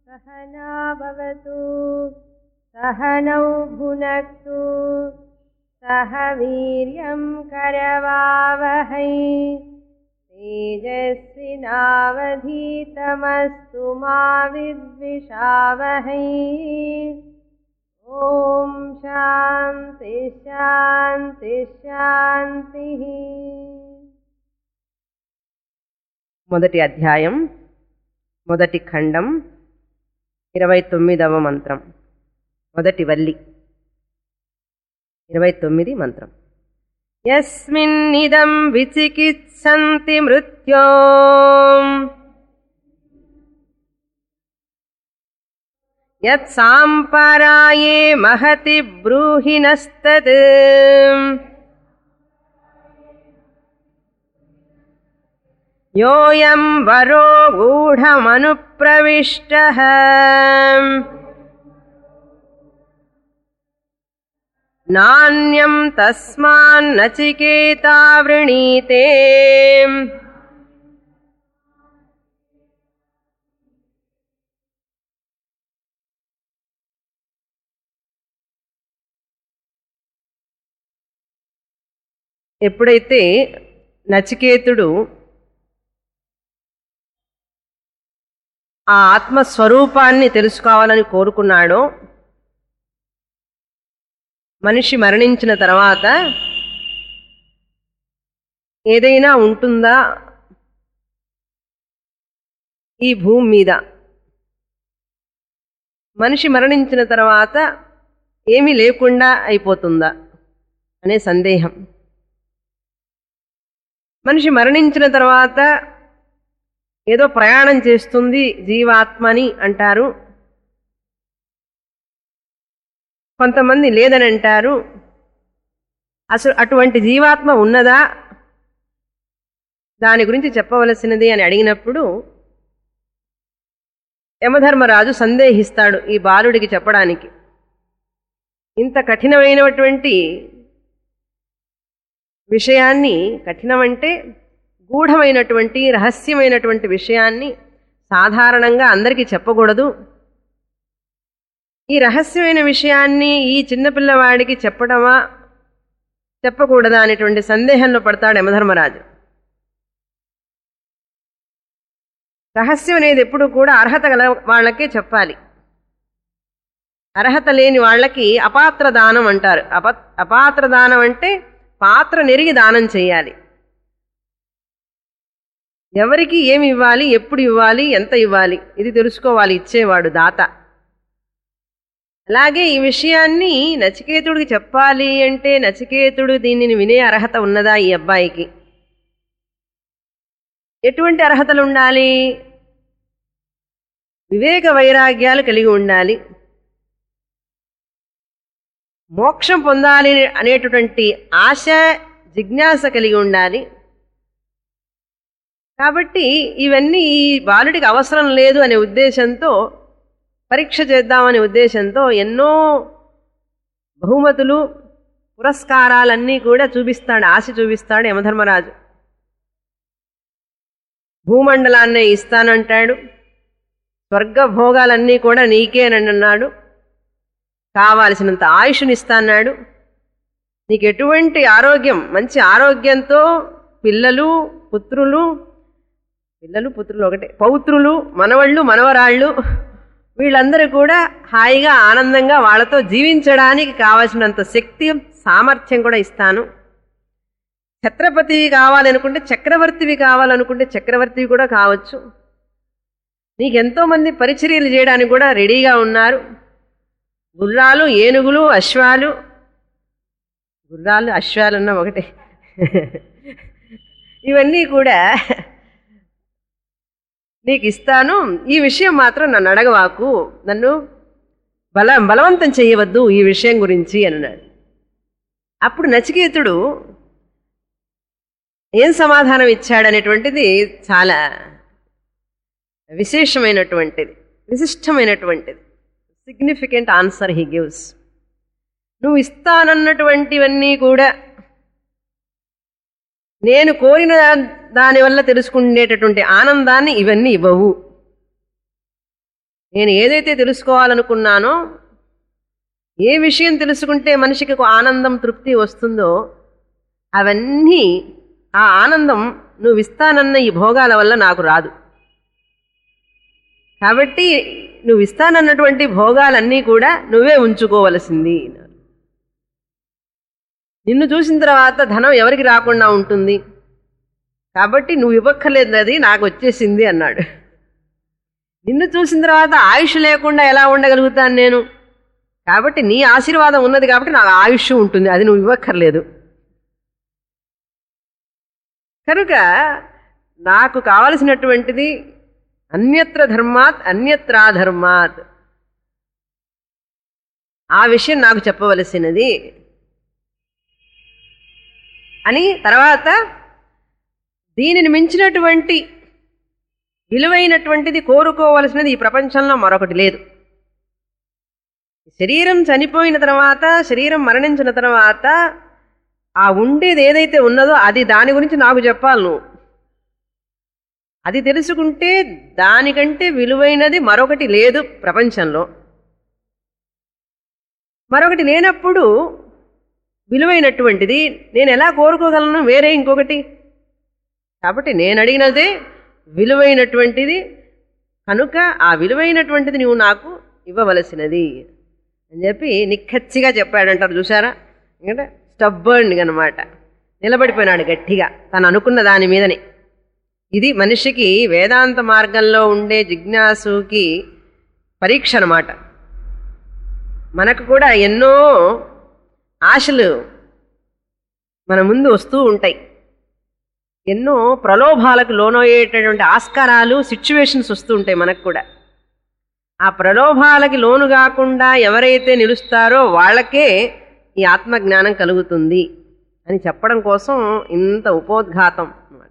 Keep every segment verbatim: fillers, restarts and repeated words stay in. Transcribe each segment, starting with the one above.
सहना भवतु सहनौ भुनक्तु सह वीर्यं करवावहै तेजस्विनावधीतमस्तु मा विद्विषावहै। ओम शांति शांति शांति। మొదటి అధ్యాయం మొదటి ఖండం ఇరవై తొమ్మిదవ మంత్రం మొదటి వల్లి ఇరవై తొమ్మిది మంత్రం. యస్మిన్నిదం విచికిత్సంతి మృత్యో యత్ సాంపరాయే మహతి బ్రూహినస్తత్ యోయం వరో గూఢమనుప్రవిష్టః నాన్యం తస్మాన్నచికేతా వృణీతే ఎప్పుడైతే నచికేతుడు ఆ ఆత్మస్వరూపాన్ని తెలుసుకోవాలని కోరుకున్నాడో, మనిషి మరణించిన తర్వాత ఏదైనా ఉంటుందా ఈ భూమి మీద, మనిషి మరణించిన తర్వాత ఏమీ లేకుండా అయిపోతుందా అనే సందేహం. మనిషి మరణించిన తర్వాత ఏదో ప్రయాణం చేస్తుంది జీవాత్మని అంటారు, కొంతమంది లేదని అంటారు. అసలు అటువంటి జీవాత్మ ఉన్నదా, దాని గురించి చెప్పవలసినది అని అడిగినప్పుడు యమధర్మరాజు సందేహిస్తాడు ఈ బాలుడికి చెప్పడానికి. ఇంత కఠినమైనటువంటి విషయాన్ని, కఠినమంటే గూఢమైనటువంటి రహస్యమైనటువంటి విషయాన్ని సాధారణంగా అందరికీ చెప్పకూడదు. ఈ రహస్యమైన విషయాన్ని ఈ చిన్నపిల్లవాడికి చెప్పడమా చెప్పకూడదా అనేటువంటి సందేహంలో పడతాడు యమధర్మరాజు. రహస్యం అనేది ఎప్పుడు కూడా అర్హత గల వాళ్ళకే చెప్పాలి. అర్హత లేని వాళ్ళకి అపాత్ర దానం అంటారు. అప అపాత్ర దానం అంటే పాత్ర నెరిగి దానం చేయాలి. ఎవరికి ఏమి ఇవ్వాలి, ఎప్పుడు ఇవ్వాలి, ఎంత ఇవ్వాలి, ఇది తెలుసుకోవాలి ఇచ్చేవాడు దాత. అలాగే ఈ విషయాన్ని నచికేతుడికి చెప్పాలి అంటే నచికేతుడు దీనిని వినే అర్హత ఉన్నదా ఈ అబ్బాయికి? ఎటువంటి అర్హతలు ఉండాలి? వివేక వైరాగ్యాలు కలిగి ఉండాలి, మోక్షం పొందాలి అనేటటువంటి ఆశ జిజ్ఞాస కలిగి ఉండాలి. కాబట్టి ఇవన్నీ ఈ బాలుడికి అవసరం లేదు అనే ఉద్దేశంతో, పరీక్ష చేద్దామనే ఉద్దేశంతో ఎన్నో బహుమతులు పురస్కారాలన్నీ కూడా చూపిస్తాడు, ఆశ చూపిస్తాడు యమధర్మరాజు. భూమండలాన్నే ఇస్తానంటాడు, స్వర్గ భోగాలన్నీ కూడా నీకేనని అన్నాడు, కావాల్సినంత ఆయుష్నిస్తాన్నాడు, నీకు ఎటువంటి ఆరోగ్యం, మంచి ఆరోగ్యంతో పిల్లలు పుత్రులు పిల్లలు పుత్రులు ఒకటే పౌత్రులు మనవళ్ళు మనవరాళ్ళు వీళ్ళందరూ కూడా హాయిగా ఆనందంగా వాళ్ళతో జీవించడానికి కావాల్సినంత శక్తి సామర్థ్యం కూడా ఇస్తాను. ఛత్రపతివి కావాలనుకుంటే చక్రవర్తివి కావాలనుకుంటే చక్రవర్తివి కూడా కావచ్చు. నీకెంతో మంది పరిచర్యలు చేయడానికి కూడా రెడీగా ఉన్నారు. గుర్రాలు, ఏనుగులు, అశ్వాలు, గుర్రాలు అశ్వాలన్న ఒకటే ఇవన్నీ కూడా నీకు ఇస్తాను. ఈ విషయం మాత్రం నన్ను అడగవాకు, నన్ను బల బలవంతం చేయవద్దు ఈ విషయం గురించి అన్నాడు. అప్పుడు నచికేతుడు ఏం సమాధానం ఇచ్చాడనేటువంటిది చాలా విశేషమైనటువంటిది, విశిష్టమైనటువంటిది. Significant answer he gives. నువ్వు ఇస్తానన్నటువంటివన్నీ కూడా నేను కోరిన దానివల్ల తెలుసుకునేటటువంటి ఆనందాన్ని ఇవన్నీ ఇవ్వవు. నేను ఏదైతే తెలుసుకోవాలనుకున్నానో, ఏ విషయం తెలుసుకుంటే మనిషికి ఒక ఆనందం తృప్తి వస్తుందో అవన్నీ, ఆ ఆనందం నువ్వు ఇస్తానన్న ఈ భోగాల వల్ల నాకు రాదు. కాబట్టి నువ్వు ఇస్తానన్నటువంటి భోగాలన్నీ కూడా నువ్వే ఉంచుకోవలసింది. నిన్ను చూసిన తర్వాత ధనం ఎవరికి రాకుండా ఉంటుంది, కాబట్టి నువ్వు ఇవ్వక్కర్లేదు, అది నాకు వచ్చేసింది అన్నాడు. నిన్ను చూసిన తర్వాత ఆయుష్ లేకుండా ఎలా ఉండగలుగుతాను నేను, కాబట్టి నీ ఆశీర్వాదం ఉన్నది కాబట్టి నాకు ఆయుష్ ఉంటుంది, అది నువ్వు ఇవ్వక్కర్లేదు. కనుక నాకు కావలసినటువంటిది అన్యత్ర ధర్మాత్ అన్యత్రా ధర్మాత్, ఆ విషయం నాకు చెప్పవలసినది అని. తర్వాత దీనిని మించినటువంటి విలువైనటువంటిది కోరుకోవలసినది ఈ ప్రపంచంలో మరొకటి లేదు. శరీరం చనిపోయిన తర్వాత, శరీరం మరణించిన తర్వాత ఆ ఉండేది ఏదైతే ఉన్నదో అది దాని గురించి నాకు చెప్పాలి నువ్వు. అది తెలుసుకుంటే దానికంటే విలువైనది మరొకటి లేదు ప్రపంచంలో. మరొకటి లేనప్పుడు విలువైనటువంటిది నేను ఎలా కోరుకోగలను వేరే ఇంకొకటి? కాబట్టి నేను అడిగినదే విలువైనటువంటిది, కనుక ఆ విలువైనటువంటిది నువ్వు నాకు ఇవ్వవలసినది అని చెప్పి నిక్కచ్చిగా చెప్పాడంటారు. చూసారా, ఎందుకంటే స్టబ్బర్న్ అనమాట, నిలబడిపోయినాడు గట్టిగా తను అనుకున్న దాని మీదనే. ఇది మనిషికి వేదాంత మార్గంలో ఉండే జిజ్ఞాసుకి పరీక్ష అన్నమాట. మనకు కూడా ఎన్నో ఆశలు మన ముందు వస్తూ ఉంటాయి, ఎన్నో ప్రలోభాలకు లోనయ్యేటటువంటి ఆస్కారాలు, సిచ్యువేషన్స్ వస్తూ ఉంటాయి మనకు కూడా. ఆ ప్రలోభాలకి లోను కాకుండా ఎవరైతే నిలుస్తారో వాళ్ళకే ఈ ఆత్మజ్ఞానం కలుగుతుంది అని చెప్పడం కోసం ఇంత ఉపోద్ఘాతం అన్నమాట.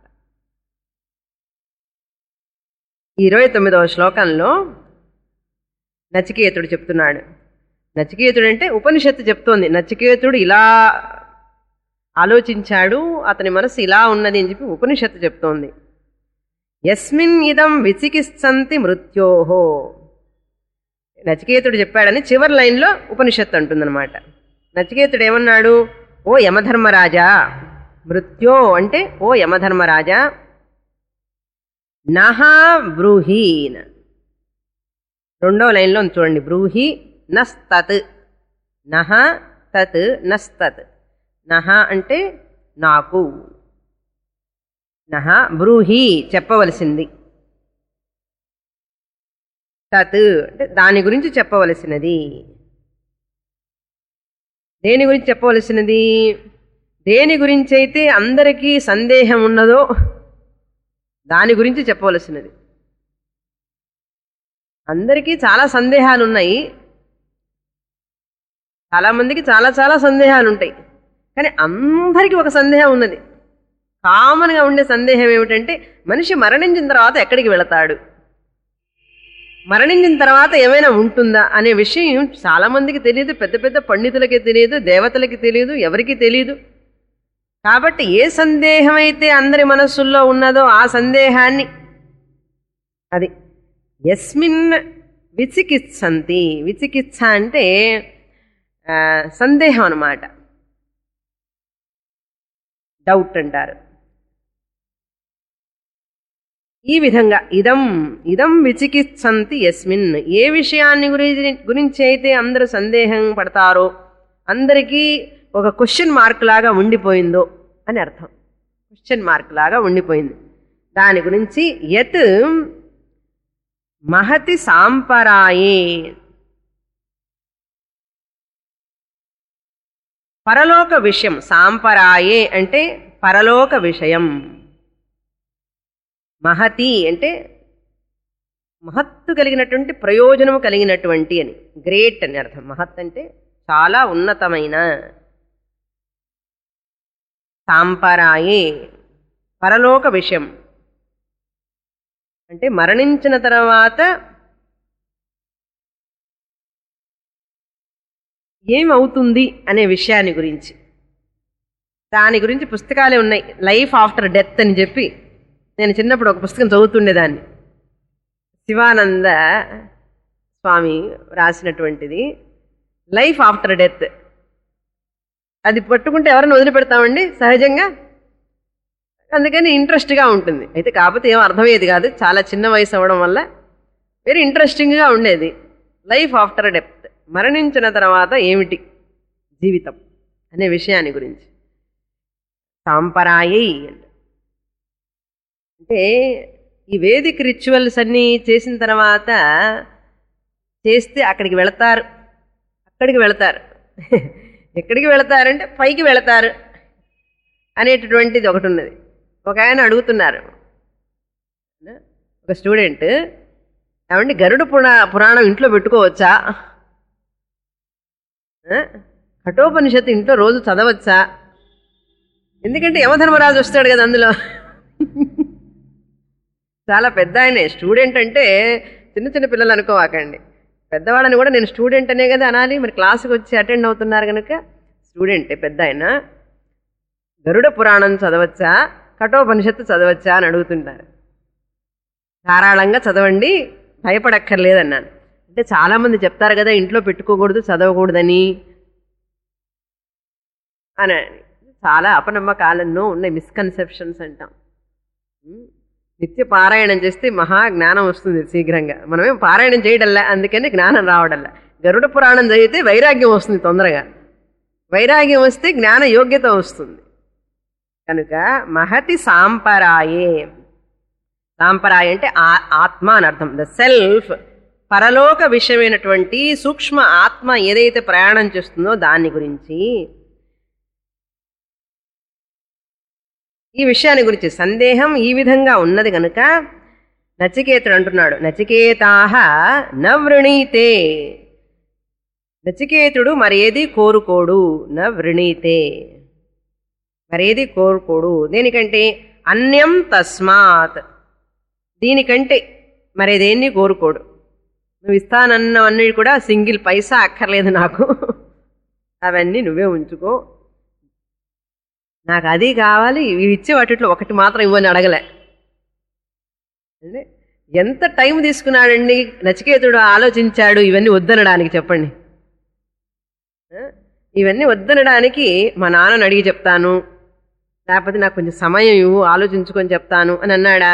ఇరవై తొమ్మిదవ శ్లోకంలో నచికేతుడు చెప్తున్నాడు. నచికేతుడు అంటే ఉపనిషత్తు చెప్తోంది, నచికేతుడు ఇలా ఆలోచించాడు, అతని మనసు ఇలా ఉన్నది అని చెప్పి ఉపనిషత్తు చెప్తోంది. యస్మిన్ ఇదం విచికిత్సంతి మృత్యోహో, నచికేతుడు చెప్పాడని చివరి లైన్లో ఉపనిషత్తు అంటుందన్నమాట. నచికేతుడు ఏమన్నాడు? ఓ యమధర్మరాజా, మృత్యో అంటే ఓ యమధర్మరాజా, నహా బ్రూహీన్, రెండో లైన్లో చూడండి, బ్రూహి నస్తత్, నహ తత్ నస్తత్. నహ అంటే నాకు, నహ బ్రూహి చెప్పవలసింది, తత్ అంటే దాని గురించి చెప్పవలసినది. దేని గురించి చెప్పవలసినది? దేని గురించి అయితే అందరికీ సందేహం ఉన్నదో దాని గురించి చెప్పవలసినది. అందరికీ చాలా సందేహాలు ఉన్నాయి, చాలామందికి చాలా చాలా సందేహాలు ఉంటాయి, కానీ అందరికీ ఒక సందేహం ఉన్నది. కామన్గా ఉండే సందేహం ఏమిటంటే మనిషి మరణించిన తర్వాత ఎక్కడికి వెళతాడు, మరణించిన తర్వాత ఏమైనా ఉంటుందా అనే విషయం చాలామందికి తెలియదు. పెద్ద పెద్ద పండితులకి తెలియదు, దేవతలకి తెలియదు, ఎవరికి తెలియదు. కాబట్టి ఏ సందేహం అయితే అందరి మనస్సుల్లో ఉన్నదో ఆ సందేహాన్ని, అది యస్మిన్ విచికిత్సంతి, విచికిత్స అంటే సందేహం అన్నమాట, డౌట్ అంటారు. ఈ విధంగా ఇదం ఇదం విచికిత్సంతి యస్మిన్, ఏ విషయాన్ని గురించి గురించి అయితే అందరూ సందేహం పడతారో, అందరికీ ఒక క్వశ్చన్ మార్క్ లాగా ఉండిపోయిందో అని అర్థం. క్వశ్చన్ మార్క్ లాగా ఉండిపోయింది దాని గురించి. యత్ మహతి సాంపరాయే, పరలోక విషయం. సాంపరాయే అంటే పరలోక విషయం. మహతి అంటే మహత్తు కలిగినటువంటి, ప్రయోజనము కలిగినటువంటి అని, గ్రేట్ అని అర్థం. మహత్ అంటే చాలా ఉన్నతమైన. సాంపరాయే పరలోక విషయం అంటే మరణించిన తర్వాత ఏమవుతుంది అనే విషయాన్ని గురించి. దాని గురించి పుస్తకాలే ఉన్నాయి, లైఫ్ ఆఫ్టర్ డెత్ అని చెప్పి. నేను చిన్నప్పుడు ఒక పుస్తకం చదువుతుండేదాన్ని. శివానంద స్వామి రాసినటువంటిది. Life after death. అది పట్టుకుంటే ఎవరైనా వదిలిపెడతామండి సహజంగా. అందుకని ఇంట్రెస్ట్గా ఉంటుంది. అయితే కాకపోతే ఏం అర్థమయ్యేది కాదు, చాలా చిన్న వయసు అవ్వడం వల్ల వెరీ ఇంట్రెస్టింగ్గా ఉండేది. లైఫ్ ఆఫ్టర్ డెత్, మరణించిన తర్వాత ఏమిటి జీవితం అనే విషయాన్ని గురించి. సాంపరాయై అంటే ఈ వేదిక్ రిచువల్స్ అన్నీ చేసిన తర్వాత చేస్తే అక్కడికి వెళతారు, అక్కడికి వెళతారు. ఎక్కడికి వెళతారంటే పైకి వెళతారు అనేటటువంటిది ఒకటి ఉన్నది. ఒక ఆయన అడుగుతున్నారు, ఒక స్టూడెంట్, ఏమంటే గరుడ పురా పురాణం ఇంట్లో పెట్టుకోవచ్చా, కఠోపనిషత్తు ఇంట్లో రోజు చదవచ్చా, ఎందుకంటే యమధర్మరాజు వస్తాడు కదా అందులో. చాలా పెద్ద ఆయనే. స్టూడెంట్ అంటే చిన్న చిన్న పిల్లలు అనుకోవాకండి, పెద్దవాళ్ళని కూడా నేను స్టూడెంట్ అనే కదా అనాలి. మరి క్లాసుకి వచ్చి అటెండ్ అవుతున్నారు కనుక స్టూడెంటే పెద్ద ఆయన. గరుడ పురాణం చదవచ్చా, కఠోపనిషత్తు చదవచ్చా అని అడుగుతుంటారు. ధారాళంగా చదవండి, భయపడక్కర్లేదన్నాను. అంటే చాలామంది చెప్తారు కదా ఇంట్లో పెట్టుకోకూడదు, చదవకూడదని అని. చాలా అపనమ్మకాలన్నో ఉన్నాయి, మిస్కన్సెప్షన్స్ అంటాం. నిత్య పారాయణం చేస్తే మహా జ్ఞానం వస్తుంది శీఘ్రంగా. మనమేం పారాయణం చేయడల్లా, అందుకని జ్ఞానం రావడల్లా. గరుడ పురాణం చదివితే వైరాగ్యం వస్తుంది తొందరగా, వైరాగ్యం వస్తే జ్ఞాన యోగ్యత వస్తుంది. కనుక మహతి సాంపరాయే. సాంపరాయ అంటే ఆత్మ అని అర్థం, ద సెల్ఫ్. పరలోక విషయమైనటువంటి సూక్ష్మ ఆత్మ ఏదైతే ప్రయాణం చేస్తుందో దాని గురించి, ఈ విషయాన్ని గురించి సందేహం ఈ విధంగా ఉన్నది కనుక నచికేతుడు అంటున్నాడు, నచికేతాహ నవృణీతే. నచికేతుడు మరేది కోరుకోడు, నవృణీతే, మరేది కోరుకోడు. దేనికంటే అన్యం తస్మాత్, దీనికంటే మరేదేన్ని కోరుకోడు. నువ్వు ఇస్తానన్నవన్నీ కూడా సింగిల్ పైసా అక్కర్లేదు నాకు, అవన్నీ నువ్వే ఉంచుకో, నాకు అది కావాలి, ఇవి ఇచ్చే వాటిలో ఒకటి మాత్రం ఇవ్వని అడగలే. అంటే ఎంత టైం తీసుకున్నాడండి నచికేతుడు, ఆలోచించాడు ఇవన్నీ వద్దనడానికి. చెప్పండి, ఇవన్నీ వద్దనడానికి మా నాన్నని అడిగి చెప్తాను, లేకపోతే నాకు కొంచెం సమయం ఇవ్వు ఆలోచించుకొని చెప్తాను అని అన్నాడా?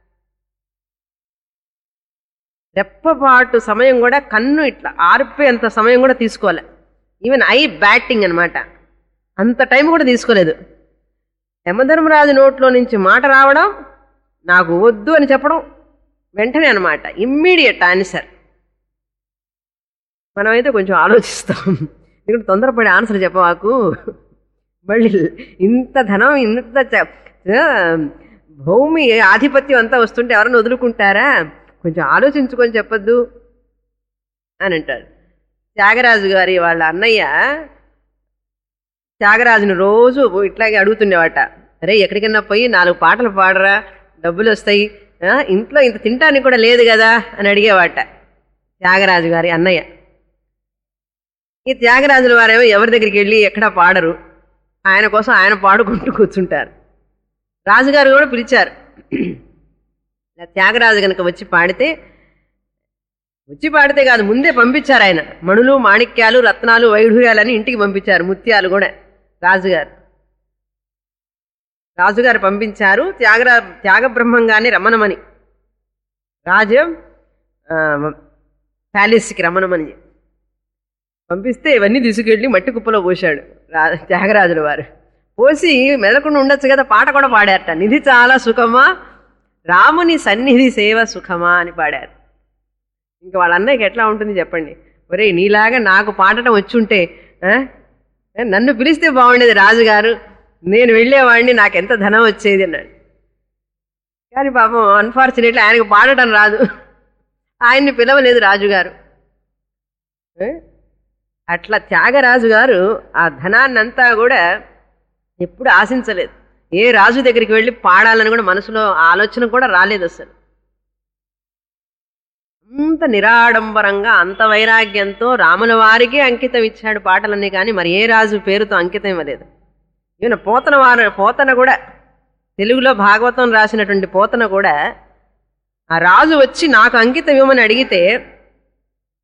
రెప్పపాటు సమయం కూడా, కన్ను ఇట్లా ఆరిపోయేంత సమయం కూడా తీసుకోలే. ఈవెన్ ఐ బ్యాటింగ్ అనమాట, అంత టైం కూడా తీసుకోలేదు. యమధర్మరాజు నోట్లో నుంచి మాట రావడం, నాకు వద్దు అని చెప్పడం, వెంటనే అనమాట ఇమ్మీడియట్ ఆన్సర్. మనమైతే కొంచెం ఆలోచిస్తాం, ఎందుకంటే తొందరపడి ఆన్సర్ చెప్పవాకు, మళ్ళీ ఇంత ధనం ఇంత భూమి ఆధిపత్యం అంతా వస్తుంటే ఎవరైనా వదులుకుంటారా, కొంచెం ఆలోచించుకొని చెప్పొద్దు అని అంటాడు. త్యాగరాజు గారి వాళ్ళ అన్నయ్య త్యాగరాజుని రోజు ఇట్లాగే అడుగుతుండేవాట, అరే ఎక్కడికన్నా పోయి నాలుగు పాటలు పాడరా, డబ్బులు వస్తాయి, ఇంట్లో ఇంత తింటానికి కూడా లేదు కదా అని అడిగేవాట త్యాగరాజు గారి అన్నయ్య. ఈ త్యాగరాజుల వారేమో ఎవరి దగ్గరికి వెళ్ళి ఎక్కడా పాడరు, ఆయన కోసం ఆయన పాడుకుంటూ కూర్చుంటారు. రాజుగారు కూడా పిలిచారు, త్యాగరాజు కనుక వచ్చి పాడితే, వచ్చి పాడితే కాదు ముందే పంపించారు ఆయన. మణులు మాణిక్యాలు రత్నాలు వైఢూర్యాలని ఇంటికి పంపించారు, ముత్యాలు కూడా రాజుగారు రాజుగారు పంపించారు. త్యాగరా త్యాగబ్రహ్మంగానే రమణమని, రాజు ప్యాలెస్కి రమణమని పంపిస్తే ఇవన్నీ తీసుకెళ్ళి మట్టి కుప్పలో పోశాడు రా త్యాగరాజుల వారు. పోసి మెదకుండా ఉండొచ్చు కదా, పాట కూడా పాడారట, నిధి చాలా సుఖమా రాముని సన్నిధి సేవ సుఖమా అని పాడారు. ఇంకా వాళ్ళ అన్నయ్యకి ఎట్లా ఉంటుంది చెప్పండి, ఒరే నీలాగా నాకు పాడటం వచ్చుంటే నన్ను పిలిస్తే బాగుండేది రాజుగారు, నేను వెళ్ళేవాడిని, నాకు ఎంత ధనం వచ్చేది అన్నాడు. కానీ పాపం అన్ఫార్చునేట్లీ ఆయనకు పాడటం రాదు, ఆయన్ని పిలవలేదు రాజుగారు. అట్లా త్యాగరాజు గారు ఆ ధనాన్నంతా కూడా ఎప్పుడు ఆశించలేదు. ఏ రాజు దగ్గరికి వెళ్ళి పాడాలని కూడా మనసులో ఆలోచన కూడా రాలేదు అసలు. అంత నిరాడంబరంగా అంత వైరాగ్యంతో రాముల వారికి అంకితం ఇచ్చాడు పాటలన్నీ, కానీ మరి ఏ రాజు పేరుతో అంకితం ఇవ్వలేదు. ఈవెన పోతన వారు పోతన కూడా తెలుగులో భాగవతం రాసినటువంటి పోతన కూడా ఆ రాజు వచ్చి నాకు అంకితం ఇవ్వమని అడిగితే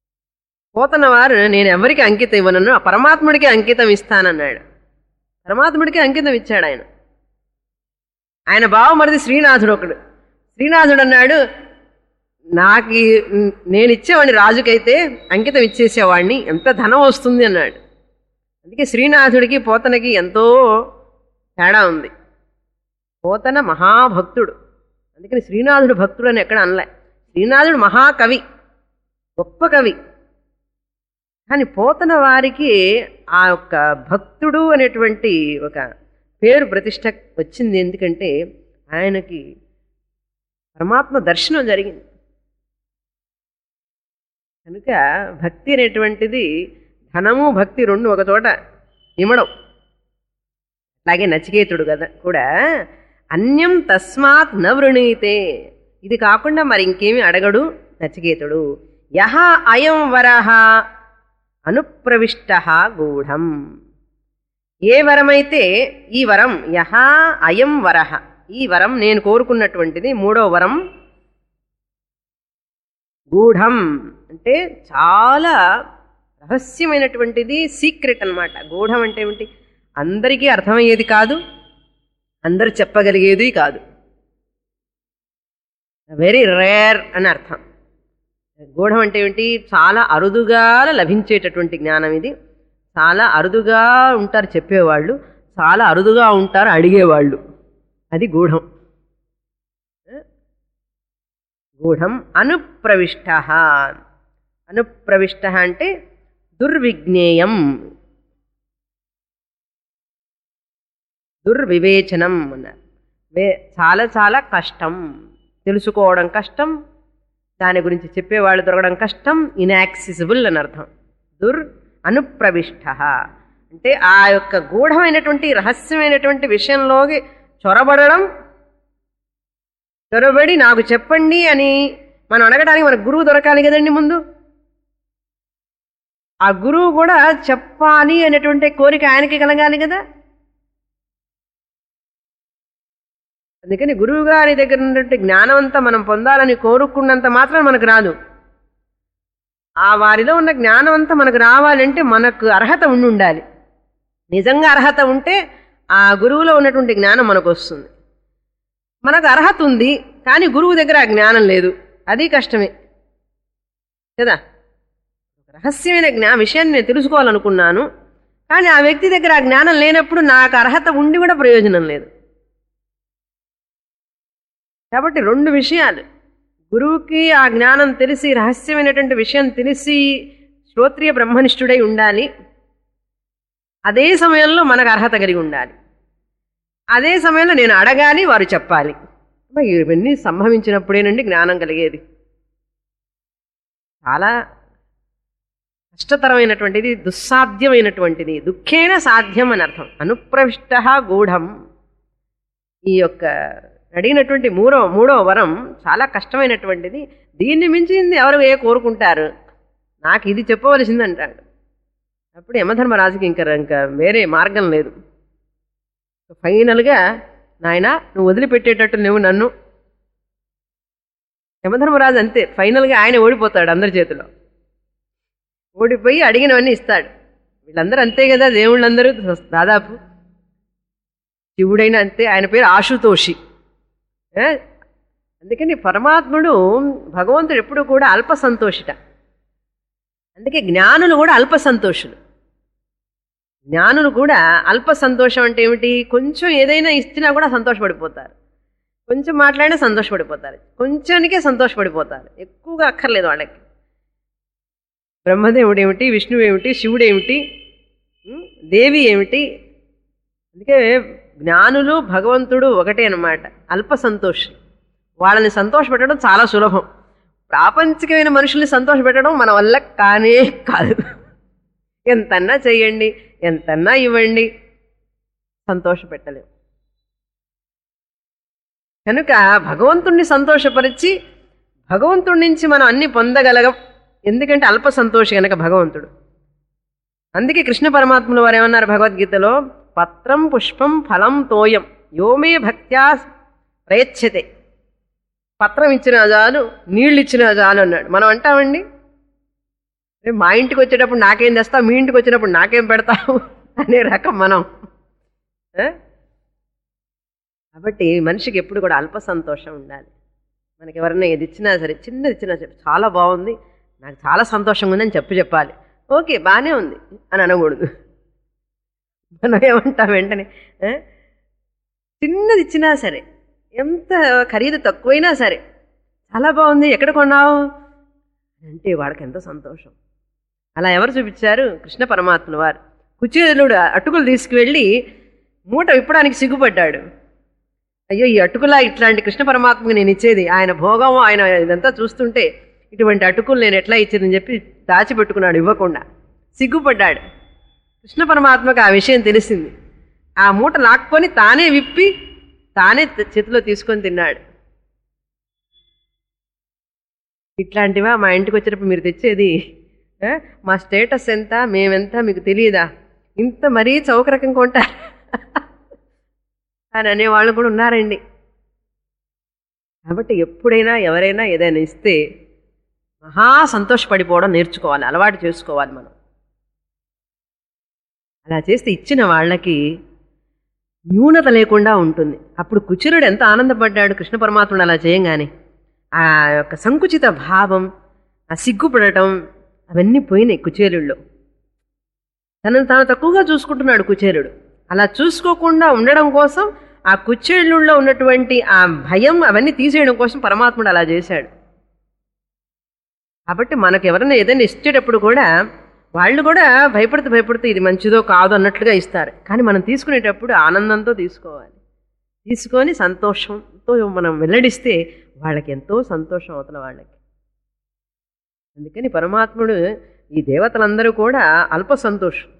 పోతన వారు నేను ఎవరికి అంకితం ఇవ్వనను ఆ పరమాత్ముడికి అంకితం ఇస్తానన్నాడు. పరమాత్ముడికి అంకితం ఇచ్చాడు ఆయన. ఆయన బావమరిది శ్రీనాథుడు ఒకడు. శ్రీనాథుడు అన్నాడు, నాకు నేను ఇచ్చేవాడిని రాజుకైతే అంకితం ఇచ్చేసేవాడిని, ఎంత ధనం వస్తుంది అన్నాడు. అందుకే శ్రీనాథుడికి పోతనకి ఎంతో తేడా ఉంది. పోతన మహాభక్తుడు, అందుకని శ్రీనాథుడు భక్తుడు అని ఎక్కడ అనలే. శ్రీనాథుడు మహాకవి, గొప్ప కవి. కానీ పోతన వారికి ఆ యొక్క భక్తుడు అనేటువంటి ఒక పేరు ప్రతిష్ట వచ్చింది. ఎందుకంటే ఆయనకి పరమాత్మ దర్శనం జరిగింది కనుక. భక్తి అనేటువంటిది ధనము భక్తి రెండు ఒక చోట ఇమడం. అలాగే నచికేతుడు కదా కూడా అన్యం తస్మాత్ న వృణీతే, ఇది కాకుండా మరి ఇంకేమి అడగడు నచికేతుడు. యహ అయం వరహ అనుప్రవిష్ట గూఢం, ఏ వరమైతే ఈ వరం, యహ అయం వరహ, ఈ వరం నేను కోరుకున్నటువంటిది మూడో వరం, గూఢం అంటే చాలా రహస్యమైనటువంటిది, సీక్రెట్ అన్నమాట. గూఢం అంటే ఏమిటి? అందరికీ అర్థమయ్యేది కాదు, అందరు చెప్పగలిగేది కాదు, వెరీ రేర్ అని అర్థం. గూఢం అంటే ఏమిటి? చాలా అరుదుగా లభించేటటువంటి జ్ఞానం ఇది. చాలా అరుదుగా ఉంటారు చెప్పేవాళ్ళు, చాలా అరుదుగా ఉంటారు అడిగేవాళ్ళు. అది గూఢం. గూఢం అనుప్రవిష్ట. అనుప్రవిష్ట అంటే దుర్విజ్ఞేయం, దుర్వివేచనం అన్నారు. వే చాలా చాలా కష్టం, తెలుసుకోవడం కష్టం, దాని గురించి చెప్పేవాళ్ళు దొరకడం కష్టం, ఇన్యాక్సెసిబుల్ అని అర్థం. దుర్ అనుప్రవిష్ట అంటే ఆ యొక్క గూఢమైనటువంటి రహస్యమైనటువంటి విషయంలోకి చొరబడడం. చొరబడి నాకు చెప్పండి అని మనం అడగడానికి మన గురువు దొరకాలి కదండి ముందు. ఆ గురువు కూడా చెప్పాలి అనేటువంటి కోరిక ఆయనకి కలగాలి కదా. అందుకని గురువు గారి దగ్గర ఉన్నటువంటి జ్ఞానం అంతా మనం పొందాలని కోరుకున్నంత మాత్రం మనకు రాదు. ఆ వారిలో ఉన్న జ్ఞానం అంతా మనకు రావాలంటే మనకు అర్హత ఉండి ఉండాలి. నిజంగా అర్హత ఉంటే ఆ గురువులో ఉన్నటువంటి జ్ఞానం మనకు వస్తుంది. మనకు అర్హత ఉంది కానీ గురువు దగ్గర ఆ జ్ఞానం లేదు, అది కష్టమే కదా. రహస్యమైన జ్ఞా విషయాన్ని నేను తెలుసుకోవాలనుకున్నాను కానీ ఆ వ్యక్తి దగ్గర ఆ జ్ఞానం లేనప్పుడు నాకు అర్హత ఉండి కూడా ప్రయోజనం లేదు. కాబట్టి రెండు విషయాలు, గురువుకి ఆ జ్ఞానం తెలిసి రహస్యమైనటువంటి విషయం తెలిసి శ్రోత్రియ బ్రహ్మనిష్ఠుడై ఉండాలి, అదే సమయంలో మనకు అర్హత కలిగి ఉండాలి, అదే సమయంలో నేను అడగాలి, వారు చెప్పాలి. ఇవన్నీ సంభవించినప్పుడేనండి జ్ఞానం కలిగేది. చాలా కష్టతరమైనటువంటిది, దుస్సాధ్యమైనటువంటిది, దుఃఖేన సాధ్యం అని అర్థం. అనుప్రవిష్ట గూఢం. ఈ యొక్క అడిగినటువంటి మూడో మూడో వరం చాలా కష్టమైనటువంటిది. దీన్ని మించింది ఎవరు ఏ కోరుకుంటారు, నాకు ఇది చెప్పవలసింది అంటాడు. అప్పుడు యమధర్మరాజుకి ఇంకా ఇంకా వేరే మార్గం లేదు. ఫైనల్గా నాయన నువ్వు వదిలిపెట్టేటట్టు నువ్వు నన్ను. యమధర్మరాజు అంతే, ఫైనల్గా ఆయన ఓడిపోతాడు అందరి చేతిలో. ఓడిపోయి అడిగినవన్నీ ఇస్తాడు. వీళ్ళందరూ అంతే కదా, దేవుళ్ళందరూ దాదాపు. శివుడైనా అంతే, ఆయన పేరు ఆశుతోషి. అందుకని పరమాత్ముడు భగవంతుడు ఎప్పుడు కూడా అల్ప సంతోషిట. అందుకే జ్ఞానులు కూడా అల్ప సంతోషులు. జ్ఞానులు కూడా అల్ప సంతోషం అంటే ఏమిటి? కొంచెం ఏదైనా ఇచ్చినా కూడా సంతోషపడిపోతారు, కొంచెం మాట్లాడినా సంతోషపడిపోతారు, కొంచెంకే సంతోషపడిపోతారు, ఎక్కువగా అక్కర్లేదు వాళ్ళకి. బ్రహ్మదేవుడు ఏమిటి, విష్ణువు ఏమిటి, శివుడు ఏమిటి, దేవి ఏమిటి. అందుకే జ్ఞానులు భగవంతుడు ఒకటే అన్నమాట, అల్ప సంతోషులు. వాళ్ళని సంతోషపెట్టడం చాలా సులభం. ప్రాపంచికమైన మనుషుల్ని సంతోషపెట్టడం మన వల్ల కానే కాదు. ఎంతన్నా చెయ్యండి, ఎంతన్నా ఇవ్వండి, సంతోషపెట్టలేం. కనుక భగవంతుణ్ణి సంతోషపరిచి భగవంతుడి నుంచి మనం అన్ని పొందగలగం. ఎందుకంటే అల్ప సంతోషి కనుక భగవంతుడు. అందుకే కృష్ణ పరమాత్ములు వారు ఏమన్నారు భగవద్గీతలో, పత్రం పుష్పం ఫలం తోయం యోమే భక్త్యా ప్రయచ్చతే. పత్రం ఇచ్చినా చాలు, నీళ్ళు ఇచ్చినా చాలు అన్నాడు. మనం అంటామండి మా ఇంటికి వచ్చేటప్పుడు నాకేం తెస్తావు, మీ ఇంటికి వచ్చినప్పుడు నాకేం పెడతావు అనే రకం మనం. కాబట్టి మనిషికి ఎప్పుడు కూడా అల్ప సంతోషం ఉండాలి. మనకి ఎవరైనా ఏది ఇచ్చినా సరే, చిన్నది ఇచ్చినా చెప్పి చాలా బాగుంది, నాకు చాలా సంతోషంగా ఉందని చెప్పి చెప్పాలి. ఓకే బాగానే ఉంది అని అనకూడదు. మనం ఏమంటాం వెంటనే, చిన్నది ఇచ్చినా సరే, ఎంత ఖరీదు తక్కువైనా సరే, చాలా బాగుంది ఎక్కడ కొన్నావు అంటే వాడికి ఎంత సంతోషం. అలా ఎవరు చూపించారు? కృష్ణ పరమాత్ముల వారు. కుచేలుడు అటుకులు తీసుకువెళ్ళి మూట విప్పడానికి సిగ్గుపడ్డాడు. అయ్యో ఈ అటుకులా ఇట్లాంటి కృష్ణ పరమాత్మకి నేను ఇచ్చేది, ఆయన భోగం ఆయన ఇదంతా చూస్తుంటే ఇటువంటి అటుకులు నేను ఎట్లా ఇచ్చేదని చెప్పి దాచిపెట్టుకున్నాడు, ఇవ్వకుండా సిగ్గుపడ్డాడు. కృష్ణ పరమాత్మకు ఆ విషయం తెలిసింది. ఆ మూట లాక్కొని తానే విప్పి తానే చేతిలో తీసుకొని తిన్నాడు. ఇట్లాంటివా మా ఇంటికి వచ్చేటప్పుడు మీరు తెచ్చేది? మా స్టేటస్ ఎంత, మేమెంత మీకు తెలియదా, ఇంత మరీ చౌకరకం కొంటారు అని అనేవాళ్ళు కూడా ఉన్నారండి. కాబట్టి ఎప్పుడైనా ఎవరైనా ఏదైనా ఇస్తే మహా సంతోషపడిపోవడం నేర్చుకోవాలి, అలవాటు చేసుకోవాలి మనం. అలా చేస్తే ఇచ్చిన వాళ్ళకి న్యూనత లేకుండా ఉంటుంది. అప్పుడు కుచేలుడు ఎంత ఆనందపడ్డాడు కృష్ణ పరమాత్ముడు అలా చేయంగానే. ఆ యొక్క సంకుచిత భావం, ఆ సిగ్గుపడటం అవన్నీ పోయినాయి కుచేలుడిలో. తనను తాను తక్కువగా చూసుకుంటున్నాడు కుచేలుడు. అలా చూసుకోకుండా ఉండడం కోసం ఆ కుచేలుడిలో ఉన్నటువంటి ఆ భయం అవన్నీ తీసేయడం కోసం పరమాత్ముడు అలా చేశాడు. కాబట్టి మనకు ఎవరైనా ఏదైనా ఇచ్చేటప్పుడు కూడా వాళ్ళు కూడా భయపడుతూ భయపడుతూ ఇది మంచిదో కాదు అన్నట్లుగా ఇస్తారు. కానీ మనం తీసుకునేటప్పుడు ఆనందంతో తీసుకోవాలి. తీసుకొని సంతోషంతో మనం వెల్లడిస్తే వాళ్ళకి ఎంతో సంతోషం అవుతున్న వాళ్ళకి. అందుకని పరమాత్ముడు ఈ దేవతలందరూ కూడా అల్ప సంతోషం.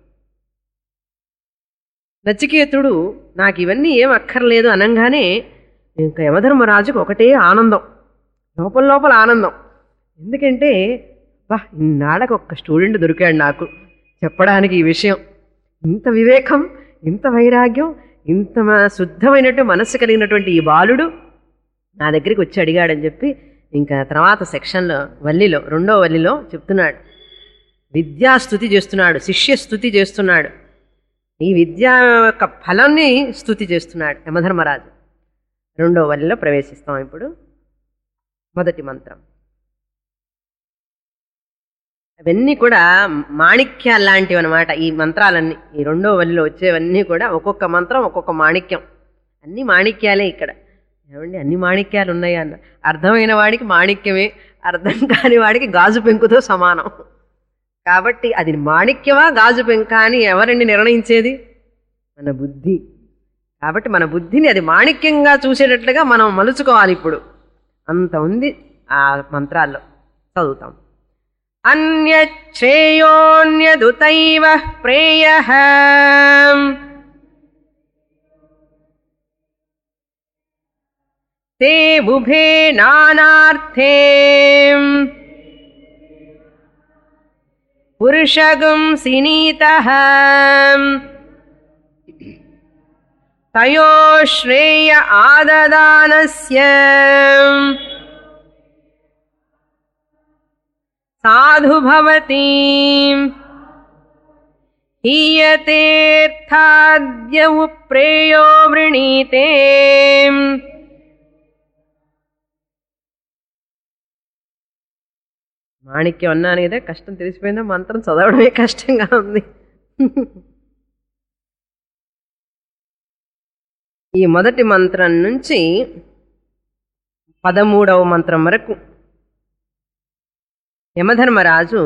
నచికేతుడు నాకు ఇవన్నీ ఏం అక్కర్లేదు అనగానే ఇంకా యమధర్మరాజుకు ఒకటే ఆనందం, లోపల లోపల ఆనందం. ఎందుకంటే బా ఇన్నాళ్ళకు ఒక్క స్టూడెంట్ దొరికాడు నాకు చెప్పడానికి ఈ విషయం. ఇంత వివేకం, ఇంత వైరాగ్యం, ఇంత శుద్ధమైనట్టు మనస్సు కలిగినటువంటి ఈ బాలుడు నా దగ్గరికి వచ్చి అడిగాడని చెప్పి ఇంకా తర్వాత సెక్షన్లో వల్లిలో రెండో వల్లిలో చెప్తున్నాడు. విద్యాస్తుతి చేస్తున్నాడు, శిష్యస్తుతి చేస్తున్నాడు, ఈ విద్య యొక్క ఫలాన్ని స్తుతి చేస్తున్నాడు యమధర్మరాజు. రెండో వల్లిలో ప్రవేశిస్తాం ఇప్పుడు. మొదటి మంత్రం. అవన్నీ కూడా మాణిక్యాలు లాంటివి అనమాట. ఈ మంత్రాలన్నీ ఈ రెండో వల్లిలో వచ్చేవన్నీ కూడా ఒక్కొక్క మంత్రం ఒక్కొక్క మాణిక్యం. అన్ని మాణిక్యాలే ఇక్కడ. ఏమండి అన్ని మాణిక్యాలు ఉన్నాయా అన్న, అర్థమైన వాడికి మాణిక్యమే, అర్థం కాని వాడికి గాజు పెంకుతో సమానం. కాబట్టి అది మాణిక్యమా గాజు పెంక అని ఎవరండి నిర్ణయించేది? మన బుద్ధి. కాబట్టి మన బుద్ధిని అది మాణిక్యంగా చూసేటట్లుగా మనం మలుచుకోవాలి. ఇప్పుడు అంత ఉంది ఆ మంత్రాల్లో. చదువుతాం. అన్యశ్రేయోన్యదుతైవ ప్రేయః తే ఉభే నానార్థే పురుషగం సినీతః తయో శ్రేయ ఆదదానస్య సాధు భవతి హీయతేర్థాద్య ప్రేయో వృణీతే. మాణిక్యం అన్నాను కదా, కష్టం తెలిసిపోయిందా? మంత్రం చదవడమే కష్టంగా ఉంది. ఈ మొదటి మంత్రం నుంచి పదమూడవ మంత్రం వరకు యమధర్మరాజు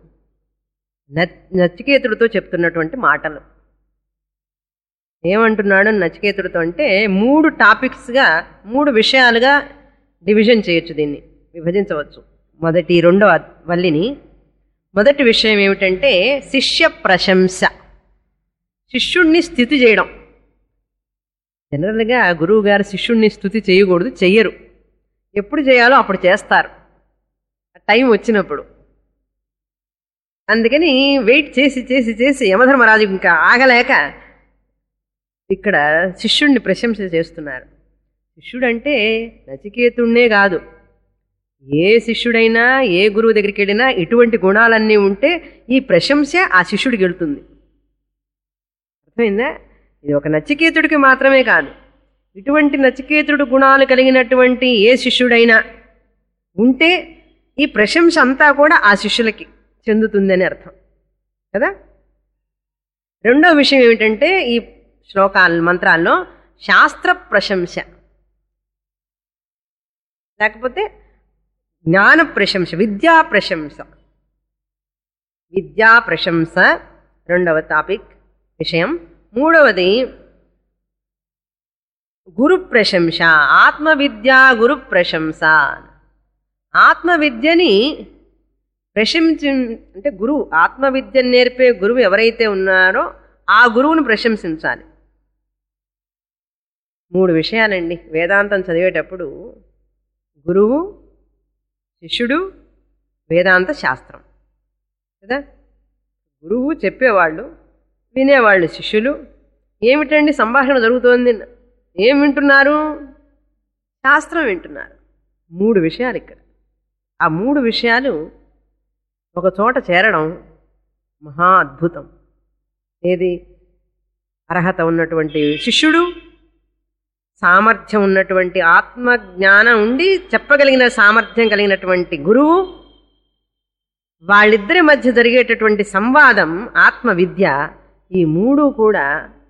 నచికేతుడితో చెప్తున్నటువంటి మాటలు. ఏమంటున్నాడు నచికేతుడితో అంటే, మూడు టాపిక్స్గా మూడు విషయాలుగా డివిజన్ చేయొచ్చు, దీన్ని విభజించవచ్చు. మొదటి రెండవ వల్లిని. మొదటి విషయం ఏమిటంటే శిష్య ప్రశంస, శిష్యుణ్ణి స్తుతి చేయడం. జనరల్గా గురువు గారు శిష్యుణ్ణి స్తుతి చేయకూడదు, చెయ్యరు. ఎప్పుడు చేయాలో అప్పుడు చేస్తారు, టైం వచ్చినప్పుడు. అందుకని వెయిట్ చేసి చేసి చేసి యమధర్మరాజు ఇంకా ఆగలేక ఇక్కడ శిష్యుణ్ణి ప్రశంస చేస్తున్నారు. శిష్యుడంటే నచికేతుణ్ణే కాదు, ఏ శిష్యుడైనా ఏ గురువు దగ్గరికి వెళ్ళినా ఇటువంటి గుణాలన్నీ ఉంటే ఈ ప్రశంస ఆ శిష్యుడికి వెళ్తుంది. అర్థమైందా? ఇది ఒక నచికేతుడికి మాత్రమే కాదు, ఇటువంటి నచికేతుడు గుణాలు కలిగినటువంటి ఏ శిష్యుడైనా ఉంటే ఈ ప్రశంస అంతా కూడా ఆ శిష్యులకి చెందుతుందని అర్థం కదా. రెండో విషయం ఏమిటంటే ఈ శ్లోకాల మంత్రాల్లో శాస్త్ర ప్రశంస, లేకపోతే జ్ఞాన ప్రశంస, విద్యా ప్రశంస. విద్యా ప్రశంస రెండవ టాపిక్ విషయం. మూడవది గురు ప్రశంస, ఆత్మవిద్యా గురు ప్రశంస. ఆత్మవిద్యని ప్రశంసి అంటే గురువు, ఆత్మవిద్యను నేర్పే గురువు ఎవరైతే ఉన్నారో ఆ గురువును ప్రశంసించాలి. మూడు విషయాలండి వేదాంతం చదివేటప్పుడు: గురువు, శిష్యుడు, వేదాంత శాస్త్రం కదా. గురువు చెప్పేవాళ్ళు, వినేవాళ్ళు శిష్యులు. ఏమిటండి సంభాషణ జరుగుతోంది, ఏం వింటున్నారు? శాస్త్రం వింటున్నారు. మూడు విషయాలు ఇక్కడ. ఆ మూడు విషయాలు ఒక చోట చేరడం మహా అద్భుతం. ఏది? అర్హత ఉన్నటువంటి శిష్యుడు, సామర్థ్యం ఉన్నటువంటి ఆత్మజ్ఞానం ఉండి చెప్పగలిగిన సామర్థ్యం కలిగినటువంటి గురువు, వాళ్ళిద్దరి మధ్య జరిగేటటువంటి సంవాదం ఆత్మవిద్య. ఈ మూడు కూడా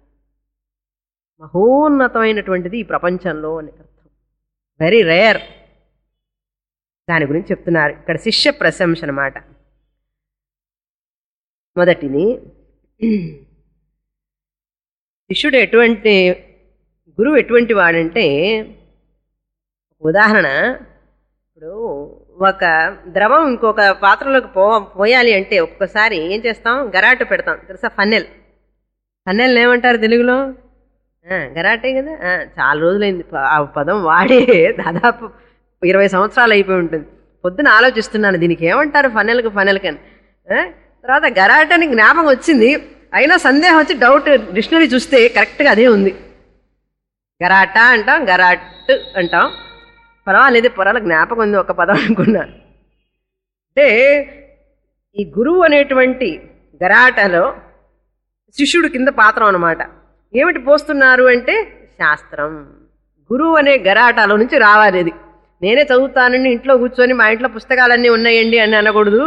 మహోన్నతమైనటువంటిది ఈ ప్రపంచంలో అని అర్థం. Very rare. దాని గురించి చెప్తున్నారు ఇక్కడ. శిష్య ప్రశంస అన్నమాట. మొదటిది, శిష్యుడు ఎటువంటి, గురువు ఎటువంటి వాడంటే, ఉదాహరణ, ఇప్పుడు ఒక ద్రవం ఇంకొక పాత్రలోకి పో పోయాలి అంటే ఒక్కొక్కసారి ఏం చేస్తాం? గరాటు పెడతాం, తెలుసా? ఫన్నెల్. ఫన్నెల్ ఏమంటారు తెలుగులో? గరాటే కదా. చాలా రోజులైంది ఆ పదం వాడే, దాదాపు ఇరవై సంవత్సరాలు అయిపోయి ఉంటుంది. పొద్దున ఆలోచిస్తున్నాను దీనికి ఏమంటారు, ఫన్నెల్కి ఫన్నెల్కి అని. తర్వాత గరాట్ అని జ్ఞాపకం వచ్చింది, అయినా సందేహం వచ్చి డౌట్ డిక్షనరీ చూస్తే కరెక్ట్గా అదే ఉంది. గరాటా అంటాం, గరాట్ అంటాం. పర్వాలేదు, పొరాల జ్ఞాపకం ఉంది ఒక పదం అనుకున్నా. అంటే ఈ గురువు అనేటువంటి గరాటలో శిష్యుడు కింద పాత్రం అన్నమాట. ఏమిటి పోస్తున్నారు అంటే శాస్త్రం. గురువు అనే గరాటాలో నుంచి రావాలి. అది నేనే చదువుతానని ఇంట్లో కూర్చొని మా ఇంట్లో పుస్తకాలన్నీ ఉన్నాయండి అని అనకూడదు.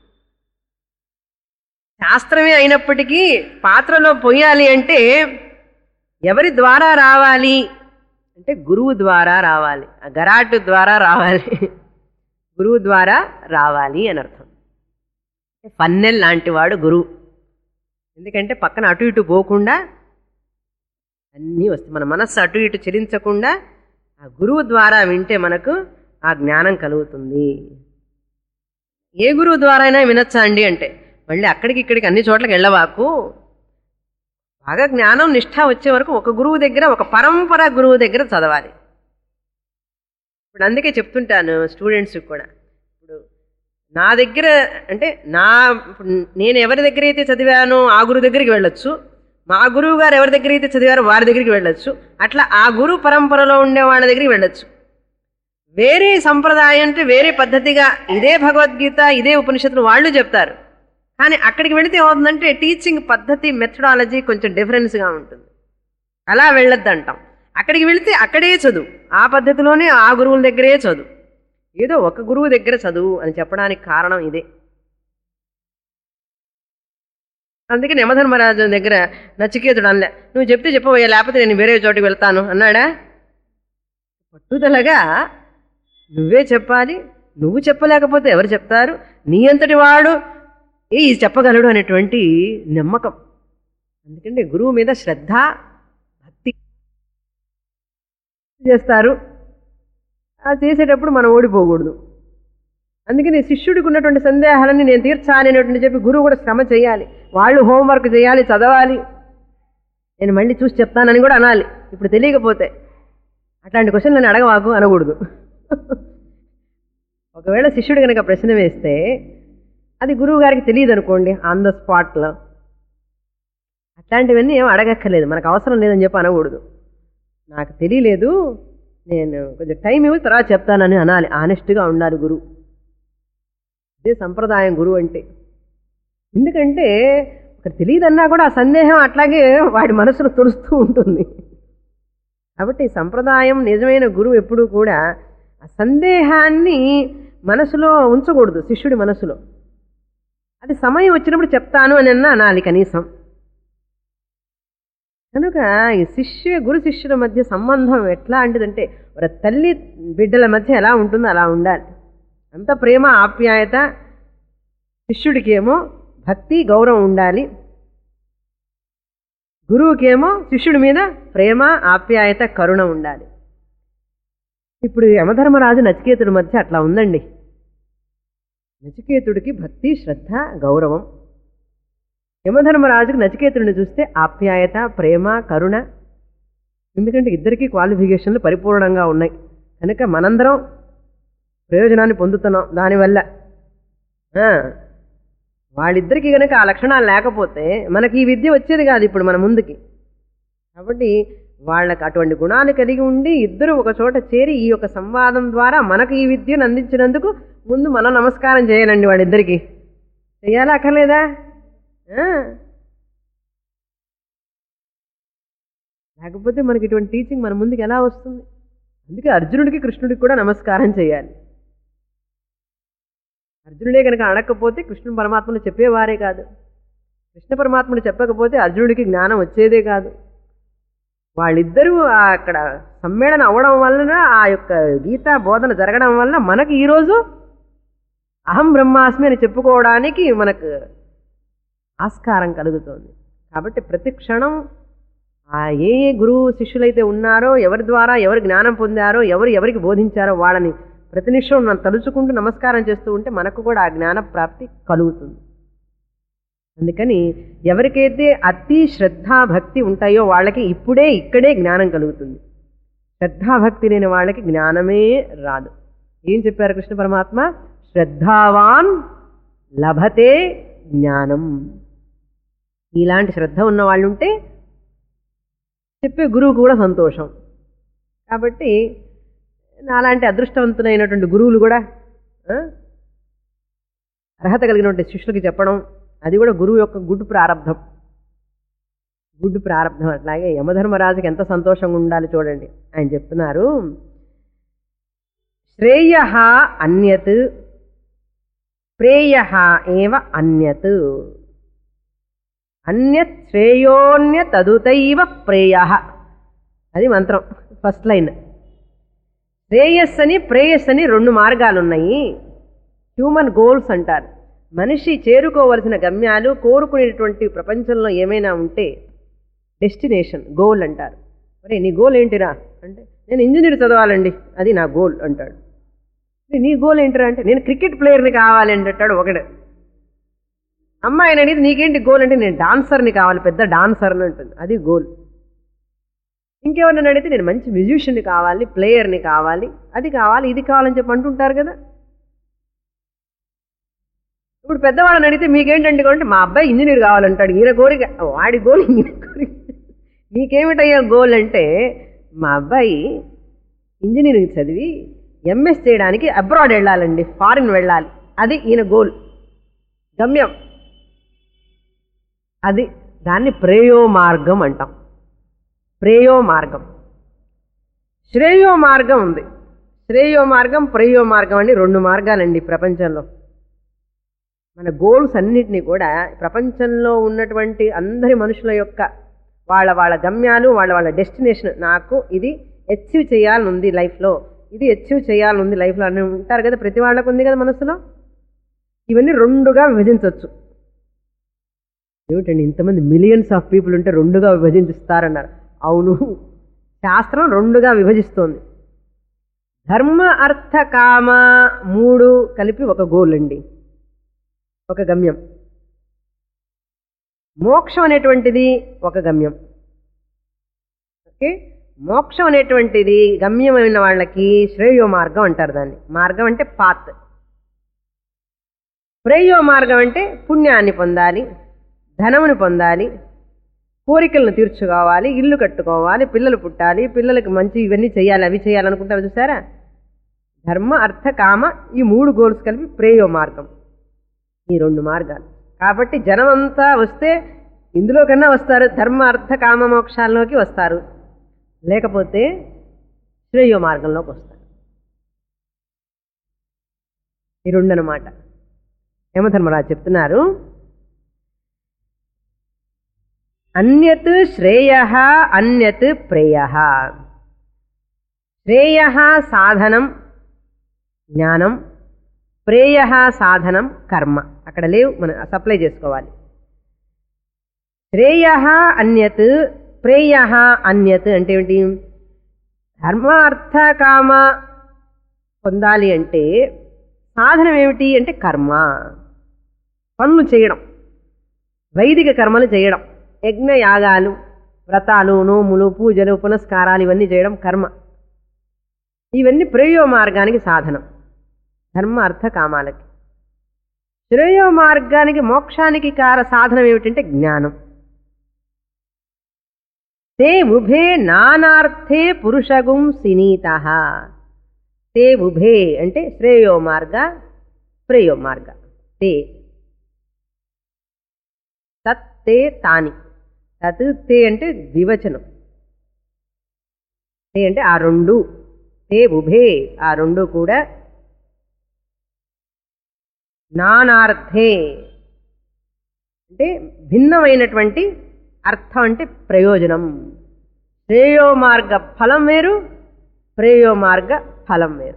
శాస్త్రమే అయినప్పటికీ పాత్రలో పోయాలి అంటే ఎవరి ద్వారా రావాలి అంటే గురువు ద్వారా రావాలి. ఆ గరాటు ద్వారా రావాలి, గురువు ద్వారా రావాలి అని అర్థం. ఫన్నెల్ లాంటి వాడు గురువు. ఎందుకంటే పక్కన అటు ఇటు పోకుండా అన్నీ వస్తాయి. మన మనస్సు అటు ఇటు చెలించకుండా ఆ గురువు ద్వారా వింటే మనకు ఆ జ్ఞానం కలుగుతుంది. ఏ గురువు ద్వారా అయినా వినొచ్చా అండి అంటే, మళ్ళీ అక్కడికి ఇక్కడికి అన్ని చోట్లకి వెళ్ళవాకు. బాగా జ్ఞానం నిష్ఠ వచ్చే వరకు ఒక గురువు దగ్గర, ఒక పరంపర గురువు దగ్గర చదవాలి. ఇప్పుడు అందుకే చెప్తుంటాను స్టూడెంట్స్కి కూడా, ఇప్పుడు నా దగ్గర అంటే నా నేను ఎవరి దగ్గర అయితే చదివానో ఆ గురువు దగ్గరికి వెళ్ళొచ్చు, మా గురువు గారు ఎవరి దగ్గర అయితే చదివారో వారి దగ్గరికి వెళ్ళొచ్చు, అట్లా ఆ గురు పరంపరలో ఉండే వాళ్ళ దగ్గరికి వెళ్ళొచ్చు. వేరే సంప్రదాయం అంటే వేరే పద్ధతిగా ఇదే భగవద్గీత ఇదే ఉపనిషత్తులు వాళ్ళు చెప్తారు, కానీ అక్కడికి వెళితే ఏమవుతుందంటే టీచింగ్ పద్ధతి మెథడాలజీ కొంచెం డిఫరెన్స్గా ఉంటుంది. అలా వెళ్ళొద్దు అంటాం. అక్కడికి వెళితే అక్కడే చదువు, ఆ పద్ధతిలోనే ఆ గురువుల దగ్గరే చదువు. ఏదో ఒక గురువు దగ్గర చదువు అని చెప్పడానికి కారణం ఇదే. అందుకే యమధర్మరాజు దగ్గర నచికేతుడు అనలే, నువ్వు చెప్తే చెప్పబోయా లేకపోతే నేను వేరే చోటుకి వెళ్తాను అన్నాడా? పట్టుదలగా నువ్వే చెప్పాలి, నువ్వు చెప్పలేకపోతే ఎవరు చెప్తారు, నీ అంతటి వాడు ఏ చెప్పగలడు అనేటువంటి నమ్మకం. ఎందుకంటే గురువు మీద శ్రద్ధ భక్తి చేస్తారు. అది చేసేటప్పుడు మనం ఓడిపోకూడదు. అందుకని శిష్యుడికి ఉన్నటువంటి సందేహాలన్నీ నేను తీర్చాలి అనేటువంటి చెప్పి గురువు కూడా శ్రమ చేయాలి. వాళ్ళు హోంవర్క్ చేయాలి, చదవాలి. నేను మళ్ళీ చూసి చెప్తానని కూడా అనాలి. ఇప్పుడు తెలియకపోతే అట్లాంటి క్వశ్చన్ నేను అడగవాకు అనకూడదు. ఒకవేళ శిష్యుడు కనుక ప్రశ్న వేస్తే అది గురువు గారికి తెలియదు అనుకోండి, ఆన్ ద స్పాట్లో, అట్లాంటివన్నీ ఏం అడగక్కర్లేదు, మనకు అవసరం లేదని చెప్పి అనకూడదు. నాకు తెలియలేదు, నేను కొంచెం టైం ఇవ్వి తర్వాత చెప్తానని అనాలి. ఆనెస్ట్గా ఉండాలి గురువు. ఇదే సంప్రదాయం గురువు అంటే. ఎందుకంటే ఒక తెలియదన్నా కూడా ఆ సందేహం అట్లాగే వాడి మనసును తుడుస్తూ ఉంటుంది. కాబట్టి సంప్రదాయం నిజమైన గురువు ఎప్పుడూ కూడా ఆ సందేహాన్ని మనసులో ఉంచకూడదు శిష్యుడి మనసులో. అది సమయం వచ్చినప్పుడు చెప్తాను అని అన్నా అనాలి కనీసం. కనుక ఈ శిష్య గురు శిష్యుల మధ్య సంబంధం ఎట్లా అంటేదంటే ఒక తల్లి బిడ్డల మధ్య ఎలా ఉంటుందో అలా ఉండాలి. అంత ప్రేమ ఆప్యాయత. శిష్యుడికేమో భక్తి గౌరవం ఉండాలి. గురువుకేమో శిష్యుడి మీద ప్రేమ ఆప్యాయత కరుణ ఉండాలి. ఇప్పుడు యమధర్మరాజు నచికేతుడి మధ్య అట్లా ఉందండి. నచికేతుడికి భక్తి శ్రద్ధ గౌరవం. యమధర్మరాజుకు నచికేతుడిని చూస్తే ఆప్యాయత ప్రేమ కరుణ. ఎందుకంటే ఇద్దరికీ క్వాలిఫికేషన్లు పరిపూర్ణంగా ఉన్నాయి కనుక మనందరం ప్రయోజనాన్ని పొందుతున్నాం దానివల్ల. వాళ్ళిద్దరికీ కనుక ఆ లక్షణాలు లేకపోతే మనకి ఈ విద్య వచ్చేది కాదు ఇప్పుడు మన ముందుకి. కాబట్టి వాళ్ళకి అటువంటి గుణాలు కలిగి ఉండి ఇద్దరు ఒక చోట చేరి ఈ యొక్క సంవాదం ద్వారా మనకు ఈ విద్యను అందించినందుకు ముందు మనం నమస్కారం చేయాలండి వాళ్ళిద్దరికీ. చెయ్యాలా అక్కర్లేదా? లేకపోతే మనకి ఇటువంటి టీచింగ్ మన ముందుకు ఎలా వస్తుంది? అందుకే అర్జునుడికి కృష్ణుడికి కూడా నమస్కారం చేయాలి. అర్జునుడే కనుక అడగకపోతే కృష్ణుడు పరమాత్మను చెప్పేవారే కాదు. కృష్ణ పరమాత్మను చెప్పకపోతే అర్జునుడికి జ్ఞానం వచ్చేదే కాదు. వాళ్ళిద్దరూ అక్కడ సమ్మేళనం అవ్వడం వలన ఆ యొక్క గీతా బోధన జరగడం వల్ల మనకి ఈరోజు అహం బ్రహ్మాస్మి అని చెప్పుకోవడానికి మనకు ఆస్కారం కలుగుతోంది. కాబట్టి ప్రతి క్షణం ఆ ఏ ఏ గురువు శిష్యులైతే ఉన్నారో ఎవరి ద్వారా ఎవరు జ్ఞానం పొందారో ఎవరు ఎవరికి బోధించారో వాళ్ళని ప్రతి నిమిషం మనం తలుచుకుంటూ నమస్కారం చేస్తూ ఉంటే మనకు కూడా ఆ జ్ఞాన ప్రాప్తి కలుగుతుంది. అందుకని ఎవరికైతే అతి శ్రద్ధాభక్తి ఉంటాయో వాళ్ళకి ఇప్పుడే ఇక్కడే జ్ఞానం కలుగుతుంది. శ్రద్ధాభక్తి లేని వాళ్ళకి జ్ఞానమే రాదు. ఏం చెప్పారు కృష్ణ పరమాత్మ? శ్రద్ధావాన్ లభతే జ్ఞానం. ఇలాంటి శ్రద్ధ ఉన్న వాళ్ళు ఉంటే చెప్పే గురువు కూడా సంతోషం. కాబట్టి నాలాంటి అదృష్టవంతులైనటువంటి గురువులు కూడా అర్హత కలిగినటువంటి శిష్యులకి చెప్పడం అది కూడా గురువు యొక్క గుడ్ ప్రారంధం. గుడ్ ప్రారంధం. అట్లాగే యమధర్మరాజుకి ఎంత సంతోషంగా ఉండాలి చూడండి. ఆయన చెప్తున్నారు, శ్రేయ అన్యత్ ప్రేయ ఏవ అన్యత్ అన్యత్ శ్రేయోన్యతదుతైవ ప్రేయ. అది మంత్రం ఫస్ట్ లైన్. శ్రేయస్సని ప్రేయస్సని రెండు మార్గాలు ఉన్నాయి. హ్యూమన్ గోల్స్ అంటారు. మనిషి చేరుకోవలసిన గమ్యాలు కోరుకునేటువంటి ప్రపంచంలో ఏమైనా ఉంటే డెస్టినేషన్ గోల్ అంటారు. మరి నీ గోల్ ఏంటిరా అంటే నేను ఇంజనీర్ చదవాలండి అది నా గోల్ అంటాడు. నీ గోల్ ఏంటిరా అంటే నేను క్రికెట్ ప్లేయర్ని కావాలి అంటాడు ఒకడు. అమ్మాయిని అనేది నీకేంటి గోల్ అంటే నేను డాన్సర్ని కావాలి పెద్ద డాన్సర్ని అంటుంది. అది గోల్. ఇంకెవరిని అడిగితే నేను మంచి మ్యూజిషియన్ని కావాలి ప్లేయర్ని కావాలి అది కావాలి ఇది కావాలని చెప్పి అంటుంటారు కదా. ఇప్పుడు పెద్దవాళ్ళని అడిగితే మీకేంటంటే అంటే మా అబ్బాయి ఇంజనీర్ కావాలంటాడు. ఈయన కోరిక వాడి గోల్ ఈయన కోరిక. నీకేమిటయ్యా గోల్ అంటే మా అబ్బాయి ఇంజనీరింగ్ చదివి ఎంఎస్ చేయడానికి అబ్రాడ్ వెళ్ళాలండి ఫారిన్ వెళ్ళాలి అది ఈయన గోల్ గమ్యం. అది దాన్ని ప్రేయో మార్గం అంటాం. ప్రేయో మార్గం శ్రేయో మార్గం ఉంది. శ్రేయో మార్గం ప్రేయో మార్గం అని రెండు మార్గాలండి ప్రపంచంలో. మన గోల్స్ అన్నిటినీ కూడా ప్రపంచంలో ఉన్నటువంటి అందరి మనుషుల యొక్క వాళ్ళ వాళ్ళ గమ్యాలు వాళ్ళ వాళ్ళ డెస్టినేషన్ నాకు ఇది అచీవ్ చేయాలని ఉంది లైఫ్లో ఇది అచీవ్ చేయాలని ఉంది లైఫ్లో అని ఉంటారు కదా. ప్రతి వాళ్ళకు ఉంది కదా మనసులో. ఇవన్నీ రెండుగా విభజించవచ్చు. ఏమిటండి ఇంతమంది మిలియన్స్ ఆఫ్ పీపుల్ ఉంటే రెండుగా విభజిస్తారన్నారు. అవును, శాస్త్రం రెండుగా విభజిస్తోంది. ధర్మ అర్థ కామ మూడు కలిపి ఒక గోల్ అండి, ఒక గమ్యం. మోక్షం అనేటువంటిది ఒక గమ్యం. ఓకే, మోక్షం అనేటువంటిది గమ్యమైన వాళ్ళకి శ్రేయో మార్గం అంటారు. దాన్ని మార్గం అంటే పాత్. ప్రేయో మార్గం అంటే పుణ్యాన్ని పొందాలి, ధనమును పొందాలి, కోరికలను తీర్చుకోవాలి, ఇల్లు కట్టుకోవాలి, పిల్లలు పుట్టాలి, పిల్లలకి మంచి ఇవన్నీ చేయాలి, అవి చేయాలనుకుంటారు చూసారా. ధర్మ అర్థ కామ ఈ మూడు గోల్స్ కలిపి ప్రేయో మార్గం, ఈ రెండు మార్గాలు. కాబట్టి జనమంతా వస్తే ఇందులో కన్నా వస్తారు, ధర్మ అర్థ కామ మోక్షాల్లోకి వస్తారు, లేకపోతే శ్రేయో మార్గంలోకి వస్తారు. ఈ రెండు అన్నమాట. యమధర్మరాజు చెప్తున్నారు, అన్యత్ శ్రేయః అన్యత్ ప్రేయః. శ్రేయః సాధనం జ్ఞానం, ప్రేయః సాధనం కర్మ. అక్కడ లేవు, మనం సప్లై చేసుకోవాలి. శ్రేయః అన్యత్ ప్రేయః అన్యత్ అంటే ఏమిటి? ధర్మ అర్థ కామ పొందాలి అంటే సాధనం ఏమిటి అంటే కర్మ, పనులు చేయడం, వైదిక కర్మలు చేయడం, యజ్ఞ యాగాలు, వ్రతాలు, నోములు, పూజలు, పునస్కారాలు ఇవన్నీ చేయడం కర్మ. ఇవన్నీ ప్రేయో మార్గానికి సాధనం, ధర్మ అర్థ కామాలకి. శ్రేయో మార్గానికి మోక్షానికి కార సాధనం ఏమిటంటే జ్ఞానం. తే ఉభే నానార్థే పురుషగుం సినీతః. తే ఉభే అంటే శ్రేయో మార్గ ప్రేయో మార్గ. తే తత్ తే తాని. తత్ తే అంటే ద్వివచనం, తే అంటే ఆ రెండు, తే ఉభే ఆ రెండు కూడా నానార్థే అంటే భిన్నమైనటువంటి అర్థం అంటే ప్రయోజనం. శ్రేయో మార్గ ఫలం వేరు, ప్రేయో మార్గ ఫలం వేరు.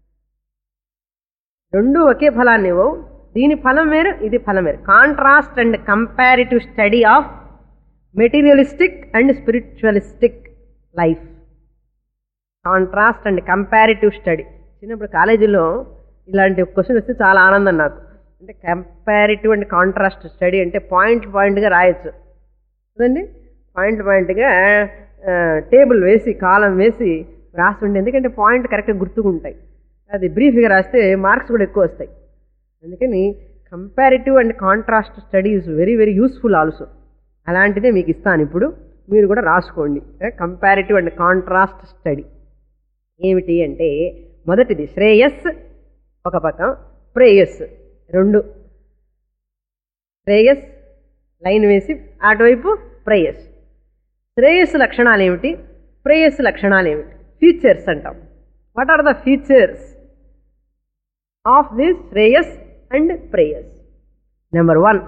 రెండు ఒకే ఫలాన్ని ఇవ్వవు, దీని ఫలం వేరు, ఇది ఫలం వేరు. Contrast and comparative study of materialistic and spiritualistic life. Contrast and comparative study. చిన్నప్పుడు కాలేజీలో ఇలాంటి క్వశ్చన్ వస్తే చాలా ఆనందం నాకు. అంటే కంపారిటివ్ అండ్ కాంట్రాస్ట్ స్టడీ అంటే పాయింట్ పాయింట్గా రాయొచ్చు కదండి. పాయింట్ పాయింట్గా టేబుల్ వేసి కాలం వేసి రాస్తుండే, ఎందుకంటే పాయింట్ కరెక్ట్గా గుర్తుకుంటాయి. అది బ్రీఫ్గా రాస్తే మార్క్స్ కూడా ఎక్కువ వస్తాయి. అందుకని comparative and contrast study is very very useful also. అలాంటిదే మీకు ఇస్తాను ఇప్పుడు, మీరు కూడా రాసుకోండి. కంపారిటివ్ అండ్ కాంట్రాస్ట్ స్టడీ ఏమిటి అంటే, మొదటిది శ్రేయస్ ఒక పక్కం, ప్రేయస్ రెండు. శ్రేయస్ లైన్ వేసి అటువైపు ప్రేయస్. శ్రేయస్సు లక్షణాలు ఏమిటి, ప్రేయస్సు లక్షణాలు ఏమిటి, ఫీచర్స్ అంటాం. What are the features of this శ్రేయస్ అండ్ ప్రేయస్? నెంబర్ వన్,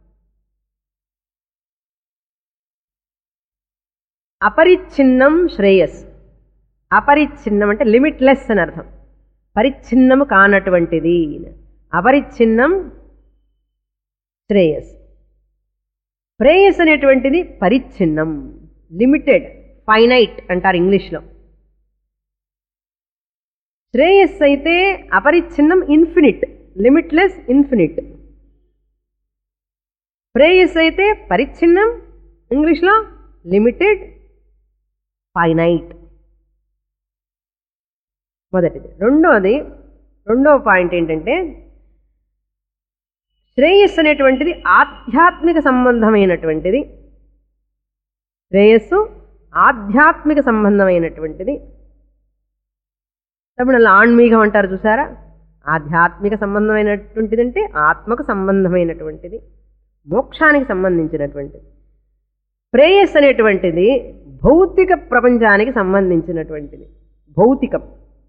అపరిచ్ఛిన్నం శ్రేయస్. అపరిచ్ఛిన్నం అంటే లిమిట్లెస్ అని అర్థం. పరిచ్ఛిన్నము కానటువంటిది, అపరిచ్ఛిన్నం శ్రేయస్. ప్రేయస్ అనేటువంటిది పరిచ్ఛిన్నం, లిమిటెడ్, ఫైనైట్ అంటారు ఇంగ్లీష్లో. శ్రేయస్ అయితే అపరిచ్ఛిన్నం ఇన్ఫినిట్, లిమిట్లెస్, ఇన్ఫినిట్. ప్రేయస్ అయితే పరిచ్ఛిన్నం, ఇంగ్లీష్లో లిమిటెడ్, ఫైనైట్. మొదటిది. రెండోది, రెండవ పాయింట్ ఏంటంటే, శ్రేయస్సు అనేటువంటిది ఆధ్యాత్మిక సంబంధమైనటువంటిది. శ్రేయస్సు ఆధ్యాత్మిక సంబంధమైనటువంటిది. తమిళంలో ఆన్మీగం అంటారు చూసారా, ఆధ్యాత్మిక సంబంధమైనటువంటిది అంటే ఆత్మకు సంబంధమైనటువంటిది, మోక్షానికి సంబంధించినటువంటిది. ప్రేయస్ అనేటువంటిది భౌతిక ప్రపంచానికి సంబంధించినటువంటిది, భౌతికం.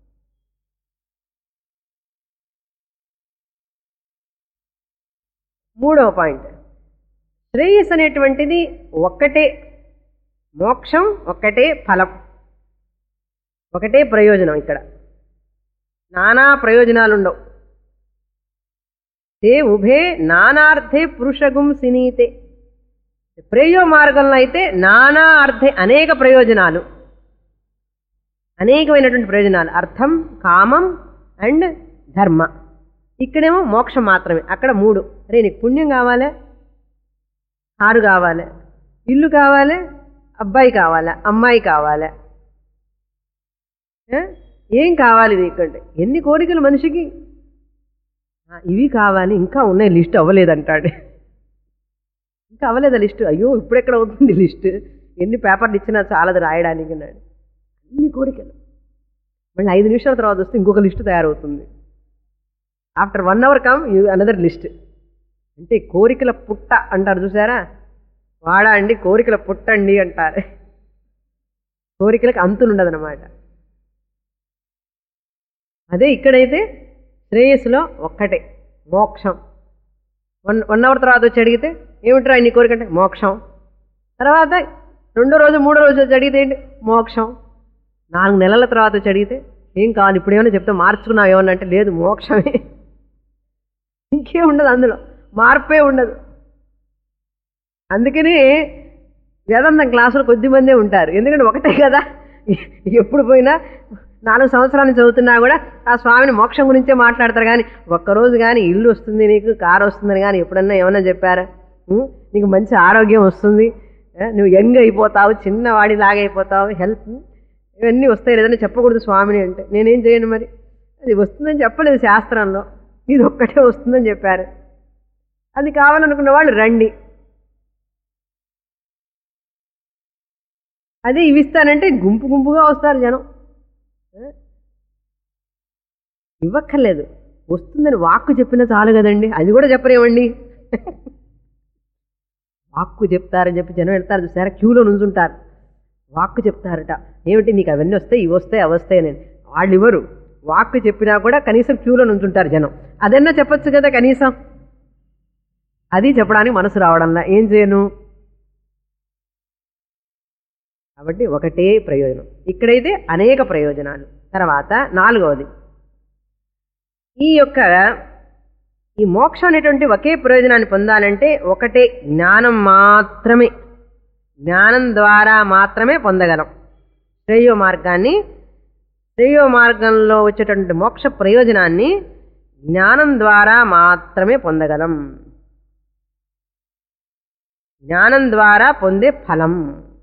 మూడవ పాయింట్, శ్రేయస్ అనేటువంటిది ఒక్కటే మోక్షం, ఒక్కటే ఫలం, ఒకటే ప్రయోజనం. ఇక్కడ నానా ప్రయోజనాలు ఉండవు. తే ఉభే నానార్థే పురుషగుం సినీతే. ప్రేయో మార్గంలో అయితే నానా అర్థే అనేక ప్రయోజనాలు, అనేకమైనటువంటి ప్రయోజనాలు, అర్థం, కామం అండ్ ధర్మ. ఇక్కడేమో మోక్షం మాత్రమే, అక్కడ మూడు. అరే నీకు పుణ్యం కావాలా, కారు కావాలా, ఇల్లు కావాలా, అబ్బాయి కావాలా, అమ్మాయి కావాలా, ఏం కావాలి నీకంటే? ఎన్ని కోరికలు మనిషికి, ఇవి కావాలి, ఇంకా ఉన్నాయి, లిస్ట్ అవ్వలేదంటాడు. ఇంకా అవ్వలేదు లిస్టు. అయ్యో ఇప్పుడెక్కడ అవుతుంది లిస్టు, ఎన్ని పేపర్లు ఇచ్చినా చాలదు రాయడానికి అన్నాడు. అన్ని కోరికలు. మళ్ళీ ఐదు నిమిషాల తర్వాత వస్తే ఇంకొక లిస్టు తయారవుతుంది. After one hour come you another list. అంటే కోరికల పుట్ట అంటారు చూసారా, వాడా అండి కోరికల పుట్ట అండి అంటారు. కోరికలకు అంతులుండదన్నమాట. అదే ఇక్కడైతే శ్రేయస్సులో ఒక్కటే మోక్షం. వన్ వన్ అవర్ తర్వాత వచ్చి అడిగితే ఏమిట్రా నీ కోరిక అంటే మోక్షం. తర్వాత రెండో రోజు మూడో రోజు వచ్చి అడిగితే ఏంటి మోక్షం. నాలుగు నెలల తర్వాత వచ్చి అడిగితే ఏం కావాలి ఇప్పుడు ఏమైనా చెప్తే మార్చుకున్నావు ఏమన్నా అంటే లేదు మోక్షమే. ఇంకేం ఉండదు అందులో, మార్పే ఉండదు. అందుకని వేదాంతం క్లాసులు కొద్దిమందే ఉంటారు, ఎందుకంటే ఒకటే కదా. ఎప్పుడు పోయినా నాలుగు సంవత్సరాలు చదువుతున్నా కూడా ఆ స్వామిని మోక్షం గురించే మాట్లాడతారు. కానీ ఒక్కరోజు కానీ ఇల్లు వస్తుంది నీకు, కారు వస్తుందని కానీ ఎప్పుడన్నా ఏమన్నా చెప్పారా? నీకు మంచి ఆరోగ్యం వస్తుంది, నువ్వు యంగ్ అయిపోతావు, చిన్నవాడిలాగా అయిపోతావు, హెల్త్ ఇవన్నీ వస్తాయి లేదని చెప్పకూడదు స్వామిని అంటే. నేనేం చేయను మరి, అది వస్తుందని చెప్పలేదు శాస్త్రంలో, ఇది ఒక్కటే వస్తుందని చెప్పారు. అది కావాలనుకున్న వాళ్ళు రండి, అదే ఇవి ఇస్తానంటే గుంపు గుంపుగా వస్తారు జనం. ఇవ్వక్కర్లేదు, వస్తుందని వాక్కు చెప్పినా చాలు కదండి, అది కూడా చెప్పరేమండి. వాక్కు చెప్తారని చెప్పి జనం వెళ్తారు చూసారా, క్యూలో నుంచుంటారు, వాక్కు చెప్తారట. ఏమిటి నీకు అవన్నీ వస్తాయి, ఇవి వస్తాయి, అవి వస్తాయి అని. వాళ్ళు ఇవ్వరు, వాక్కు చెప్పినా కూడా కనీసం క్యూలో నుంచుంటారు జనం. అదన్నా చెప్పచ్చు కదా కనీసం, అది చెప్పడానికి మనసు రావడంలా. ఏం చేయను? కాబట్టి ఒకటే ప్రయోజనం, ఇక్కడైతే అనేక ప్రయోజనాలు. తర్వాత నాలుగవది, ఈ యొక్క ఈ మోక్షం అనేటువంటి ఒకే ప్రయోజనాన్ని పొందాలంటే ఒకటే జ్ఞానం మాత్రమే, జ్ఞానం ద్వారా మాత్రమే పొందగలం శ్రేయో మార్గాన్ని. శ్రేయో మార్గంలో వచ్చేటువంటి మోక్ష ప్రయోజనాన్ని జ్ఞానం ద్వారా మాత్రమే పొందగలం, జ్ఞానం ద్వారా పొందే ఫలం.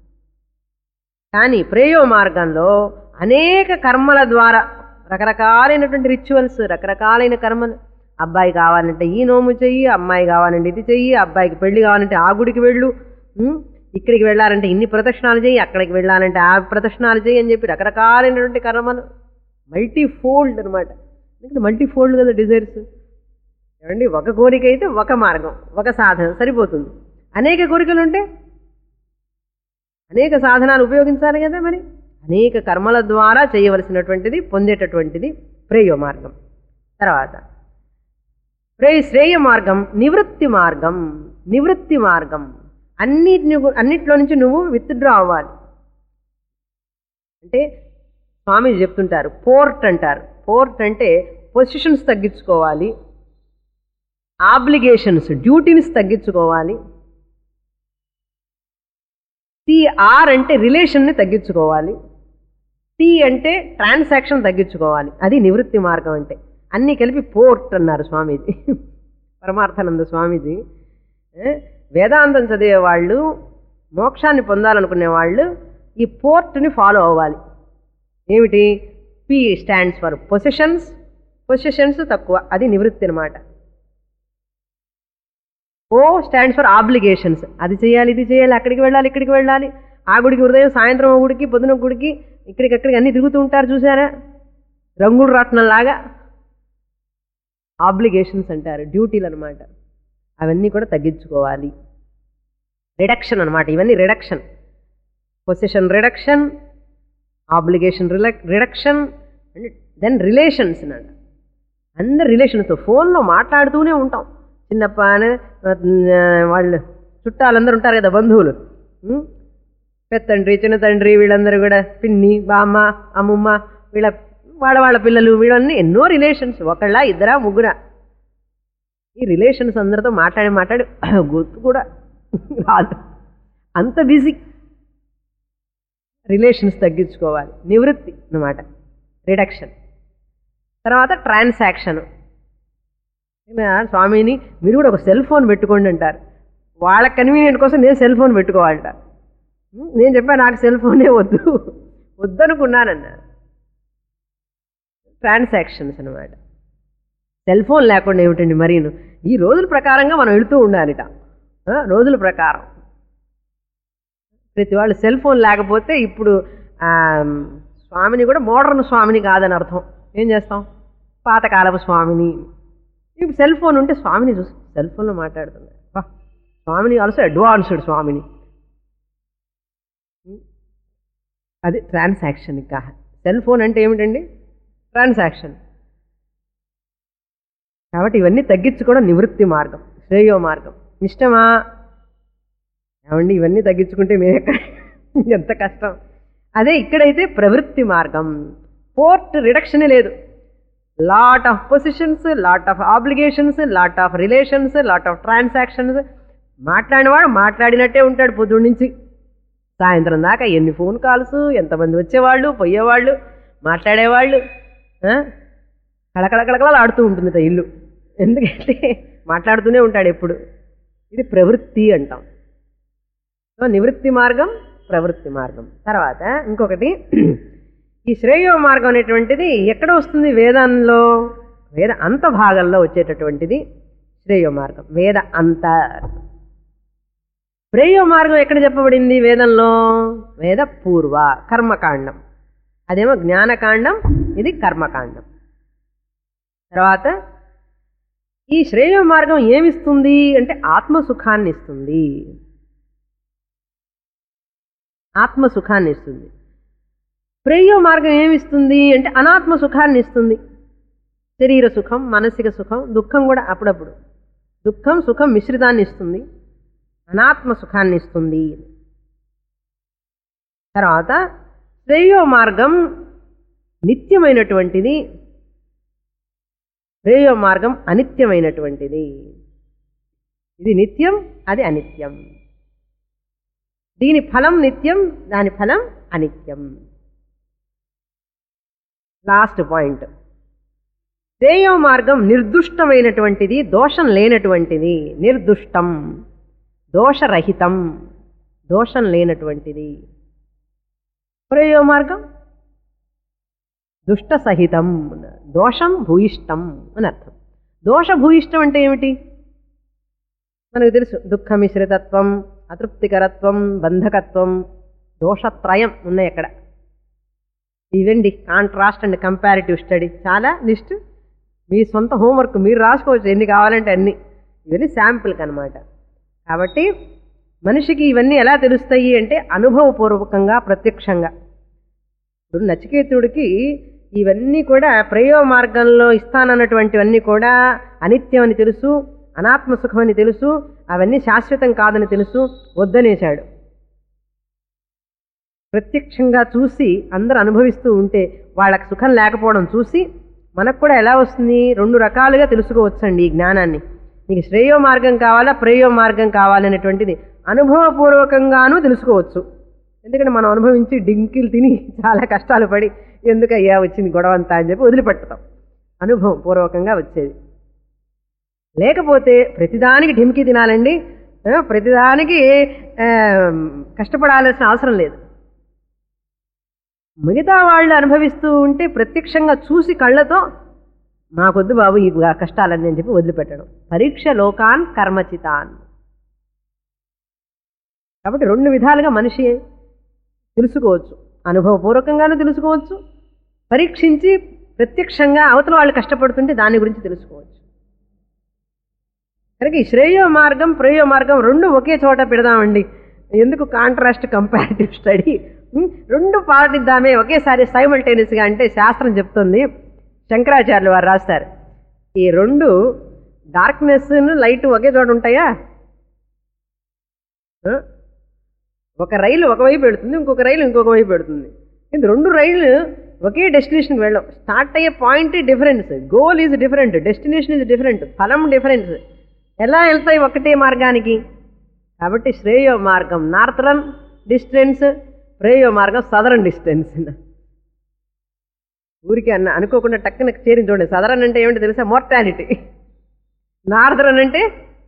కానీ ప్రేయో మార్గంలో అనేక కర్మల ద్వారా, రకరకాలైనటువంటి రిచువల్స్, రకరకాలైన కర్మలు. అబ్బాయి కావాలంటే ఈ నోము చెయ్యి, అమ్మాయి కావాలంటే ఇది చెయ్యి, అబ్బాయికి పెళ్లి కావాలంటే ఆ గుడికి వెళ్ళు, ఇక్కడికి వెళ్ళాలంటే ఇన్ని ప్రదక్షిణాలు చేయి, అక్కడికి వెళ్ళాలంటే ఆ ప్రదక్షిణాలు చేయి అని చెప్పి రకరకాలైనటువంటి కర్మలు. మల్టీ ఫోల్డ్ అనమాట. ఎందుకంటే మల్టీ ఫోల్డ్ కదా డిజైర్స్. ఏమండి, ఒక కోరిక అయితే ఒక మార్గం, ఒక సాధన సరిపోతుంది. అనేక కోరికలు ఉంటే అనేక సాధనాలు ఉపయోగించాలి కదా. మరి అనేక కర్మల ద్వారా చేయవలసినటువంటిది పొందేటటువంటిది ప్రేయో మార్గం. తర్వాత ప్రేయ శ్రేయ మార్గం నివృత్తి మార్గం. నివృత్తి మార్గం అన్నిటిని అన్నిట్లో నుంచి నువ్వు విత్డ్రా అవ్వాలి. అంటే స్వామి చెప్తుంటారు పోర్ట్ అంటారు. పోర్ట్ అంటే పొజిషన్స్ తగ్గించుకోవాలి, ఆబ్లిగేషన్స్ డ్యూటీస్ తగ్గించుకోవాలి. టీఆర్ అంటే రిలేషన్ని తగ్గించుకోవాలి. టీ అంటే ట్రాన్సాక్షన్ తగ్గించుకోవాలి. అది నివృత్తి మార్గం అంటే. అన్నీ కలిపి పోర్ట్ అన్నారు స్వామీజీ, పరమార్థానంద స్వామీజీ. వేదాంతం చదివే వాళ్ళు, మోక్షాన్ని పొందాలనుకునే వాళ్ళు ఈ పోర్ట్ని ఫాలో అవ్వాలి. ఏమిటి? P stands for positions. Positions తక్కువ, అది నివృత్తి అనమాట. O stands for obligations. అది చేయాలి, ఇది చేయాలి, అక్కడికి వెళ్ళాలి, ఇక్కడికి వెళ్ళాలి, ఆ గుడికి ఉదయం సాయంత్రం గుడికి, పొద్దున గుడికి, ఇక్కడికక్కడికి అన్నీ తిరుగుతూ ఉంటారు చూసారా, రంగులు రాట్నంలాగా. ఆబ్లిగేషన్స్ అంటారు, డ్యూటీలు అనమాట. అవన్నీ కూడా తగ్గించుకోవాలి. రిడక్షన్ అనమాట, ఇవన్నీ reduction. Position reduction, obligation reduction, then relations అన్నాడు. అందరు రిలేషన్స్తో ఫోన్లో మాట్లాడుతూనే ఉంటాం. చిన్నప్ప వాళ్ళు చుట్టాలందరూ ఉంటారు కదా, బంధువులు, పెద్దండ్రి చిన్న తండ్రి, వీళ్ళందరూ కూడా పిన్ని, బామ్మ, అమ్మమ్మ, వీళ్ళ వాళ్ళ వాళ్ళ పిల్లలు, వీళ్ళన్నీ ఎన్నో రిలేషన్స్. ఒకళ్ళ ఇద్దరా ముగ్గురా. ఈ రిలేషన్స్ అందరితో మాట్లాడి మాట్లాడి గుర్తు కూడా రాదు, అంత బిజీ. రిలేషన్స్ తగ్గించుకోవాలి, నివృత్తి అన్నమాట, రిడక్షన్. తర్వాత ట్రాన్సాక్షన్. స్వామిని మీరు కూడా ఒక సెల్ ఫోన్ పెట్టుకోండి అంటారు. వాళ్ళ కన్వీనియంట్ కోసం నేను సెల్ ఫోన్ పెట్టుకోవాలంట. నేను చెప్పాను నాకు సెల్ ఫోనే వద్దు, వద్దనుకున్నానన్నా. ట్రాన్సాక్షన్స్ అనమాట. సెల్ ఫోన్ లేకుండా ఏమిటండి మరీను. ఈ రోజుల ప్రకారంగా మనం వెళుతూ ఉండాలిట. రోజుల ప్రకారం. ప్రతి వాళ్ళు సెల్ ఫోన్ లేకపోతే ఇప్పుడు స్వామిని కూడా మోడర్న్ స్వామిని కాదని అర్థం. ఏం చేస్తాం? పాతకాలపు స్వామిని. ఇప్పుడు సెల్ ఫోన్ ఉంటే స్వామిని చూసి సెల్ ఫోన్లో మాట్లాడుతుంది. స్వామిని ఆల్సో అడ్వాన్స్డ్ స్వామిని. అది ట్రాన్సాక్షన్. ఇంకా సెల్ ఫోన్ అంటే ఏమిటండి? ట్రాన్సాక్షన్. కాబట్టి ఇవన్నీ తగ్గించుకోవడం నివృత్తి మార్గం, శ్రేయో మార్గం. ఇష్టమా ఏమండి? ఇవన్నీ తగ్గించుకుంటే మేము ఎక్కడ ఎంత కష్టం. అదే ఇక్కడైతే ప్రవృత్తి మార్గం. ఫోర్త్ రిడక్షనే లేదు. Lot of positions, lot of obligations, lot of relations, lot of transactions. మాట్లాడినవాడు మాట్లాడినట్టే ఉంటాడు పొద్దున్న నుంచి సాయంత్రం దాకా. ఎన్ని ఫోన్ కాల్స్, ఎంతమంది వచ్చేవాళ్ళు పోయేవాళ్ళు మాట్లాడేవాళ్ళు. కళకళకళకళలు ఆడుతూ ఉంటుంది ఇల్లు. ఎందుకంటే మాట్లాడుతూనే ఉంటాడు ఎప్పుడు. ఇది ప్రవృత్తి అంటాం. నివృత్తి మార్గం, ప్రవృత్తి మార్గం. తర్వాత ఇంకొకటి, ఈ శ్రేయో మార్గం అనేటువంటిది ఎక్కడ వస్తుంది? వేదంలో, వేద అంత భాగంలో వచ్చేటటువంటిది శ్రేయో మార్గం. వేద అంత. శ్రేయో మార్గం ఎక్కడ చెప్పబడింది వేదంలో? వేద పూర్వ కర్మకాండం. అదేమో జ్ఞానకాండం, ఇది కర్మకాండం. తర్వాత ఈ శ్రేయో మార్గం ఏమిస్తుంది అంటే ఆత్మసుఖాన్ని ఇస్తుంది. ఆత్మసుఖాన్ని ఇస్తుంది. శ్రేయో మార్గం ఏమిస్తుంది అంటే అనాత్మ సుఖాన్ని ఇస్తుంది. శరీర సుఖం, మానసిక సుఖం, దుఃఖం కూడా అప్పుడప్పుడు. దుఃఖం సుఖం మిశ్రితాన్ని ఇస్తుంది, అనాత్మ సుఖాన్ని ఇస్తుంది. తర్వాత శ్రేయో మార్గం నిత్యమైనటువంటిది, శ్రేయో మార్గం అనిత్యమైనటువంటిది. ఇది నిత్యం, అది అనిత్యం. దీని ఫలం నిత్యం, దాని ఫలం అనిత్యం. లాస్ట్ పాయింట్, శ్రేయో మార్గం నిర్దుష్టమైనటువంటిది, దోషం లేనటువంటిది. నిర్దుష్టం, దోషరహితం, దోషం లేనటువంటిది. శ్రేయో మార్గం దుష్ట సహితం, దోషం భూయిష్టం అని అర్థం. దోష భూయిష్టం అంటే ఏమిటి మనకు తెలుసు. దుఃఖ మిశ్రితత్వం, అతృప్తికరత్వం, బంధకత్వం, దోషత్రయం ఉన్నాయి అక్కడ. ఇవండి కాంట్రాస్ట్ అండ్ కంపారిటివ్ స్టడీ. చాలా లిస్ట్, మీ సొంత హోంవర్క్ మీరు రాసుకోవచ్చు ఎన్ని కావాలంటే అన్ని. ఇవన్నీ శాంపుల్కి అనమాట. కాబట్టి మనిషికి ఇవన్నీ ఎలా తెలుస్తాయి అంటే అనుభవపూర్వకంగా, ప్రత్యక్షంగా. ఇప్పుడు నచికేతుడికి ఇవన్నీ కూడా ప్రయోగ మార్గంలో ఇస్తానన్నటువంటివన్నీ కూడా అనిత్యం అని తెలుసు, అనాత్మసుఖం అని తెలుసు, అవన్నీ శాశ్వతం కాదని తెలుసు, వద్దనేశాడు. ప్రత్యక్షంగా చూసి అందరూ అనుభవిస్తూ ఉంటే వాళ్ళకి సుఖం లేకపోవడం చూసి మనకు కూడా ఎలా వస్తుంది? రెండు రకాలుగా తెలుసుకోవచ్చండి ఈ జ్ఞానాన్ని. నీకు శ్రేయో మార్గం కావాలా, ప్రయోగ మార్గం కావాలనేటువంటిది అనుభవపూర్వకంగానూ తెలుసుకోవచ్చు. ఎందుకంటే మనం అనుభవించి డింకిలు తిని చాలా కష్టాలు పడి ఎందుకయ్యా వచ్చింది గొడవ అంతా అని చెప్పి వదిలిపెడతాం. అనుభవం పూర్వకంగా వచ్చేది. లేకపోతే ప్రతిదానికి ఢింకి తినాలండి, ప్రతిదానికి కష్టపడాల్సిన అవసరం లేదు. మిగతా వాళ్ళు అనుభవిస్తూ ఉంటే ప్రత్యక్షంగా చూసి కళ్ళతో మాకొద్దు బాబు ఈ కష్టాలని అని చెప్పి వదిలిపెట్టడం. పరీక్ష లోకాన్ కర్మచితాన్. కాబట్టి రెండు విధాలుగా మనిషి తెలుసుకోవచ్చు. అనుభవపూర్వకంగానూ తెలుసుకోవచ్చు, పరీక్షించి ప్రత్యక్షంగా అవతల వాళ్ళు కష్టపడుతుంటే దాని గురించి తెలుసుకోవచ్చు. కనుక ఈ శ్రేయో మార్గం, ప్రయోగ మార్గం రెండు ఒకే చోట పెడదామండి. ఎందుకు కాంట్రాస్ట్ కంపారిటివ్ స్టడీ? రెండు పాటిద్దామే ఒకేసారి సైమల్టేనియస్గా అంటే శాస్త్రం చెప్తుంది. శంకరాచార్యులు వారు రాస్తారు, ఈ రెండు డార్క్నెస్ లైట్ ఒకే చోట ఉంటాయా? ఒక రైలు ఒకవైపు పెడుతుంది, ఇంకొక రైలు ఇంకొక వైపు పెడుతుంది. ఇది రెండు రైళ్లు ఒకే డెస్టినేషన్కి వెళ్ళాం. స్టార్ట్ అయ్యే point difference, goal is different, destination is different, ఫలం డిఫరెన్స్. ఎలా వెళ్తాయి ఒకటే మార్గానికి? కాబట్టి శ్రేయో మార్గం నార్థరన్ డిస్టెన్స్, ప్రయోగ మార్గం సదరన్ డిస్టెన్స్. ఊరికి అన్న అనుకోకుండా టక్కున చేరింది చూడండి. సదరన్ అంటే ఏమిటి తెలుసా? మోర్టాలిటీ. నార్థరన్ అంటే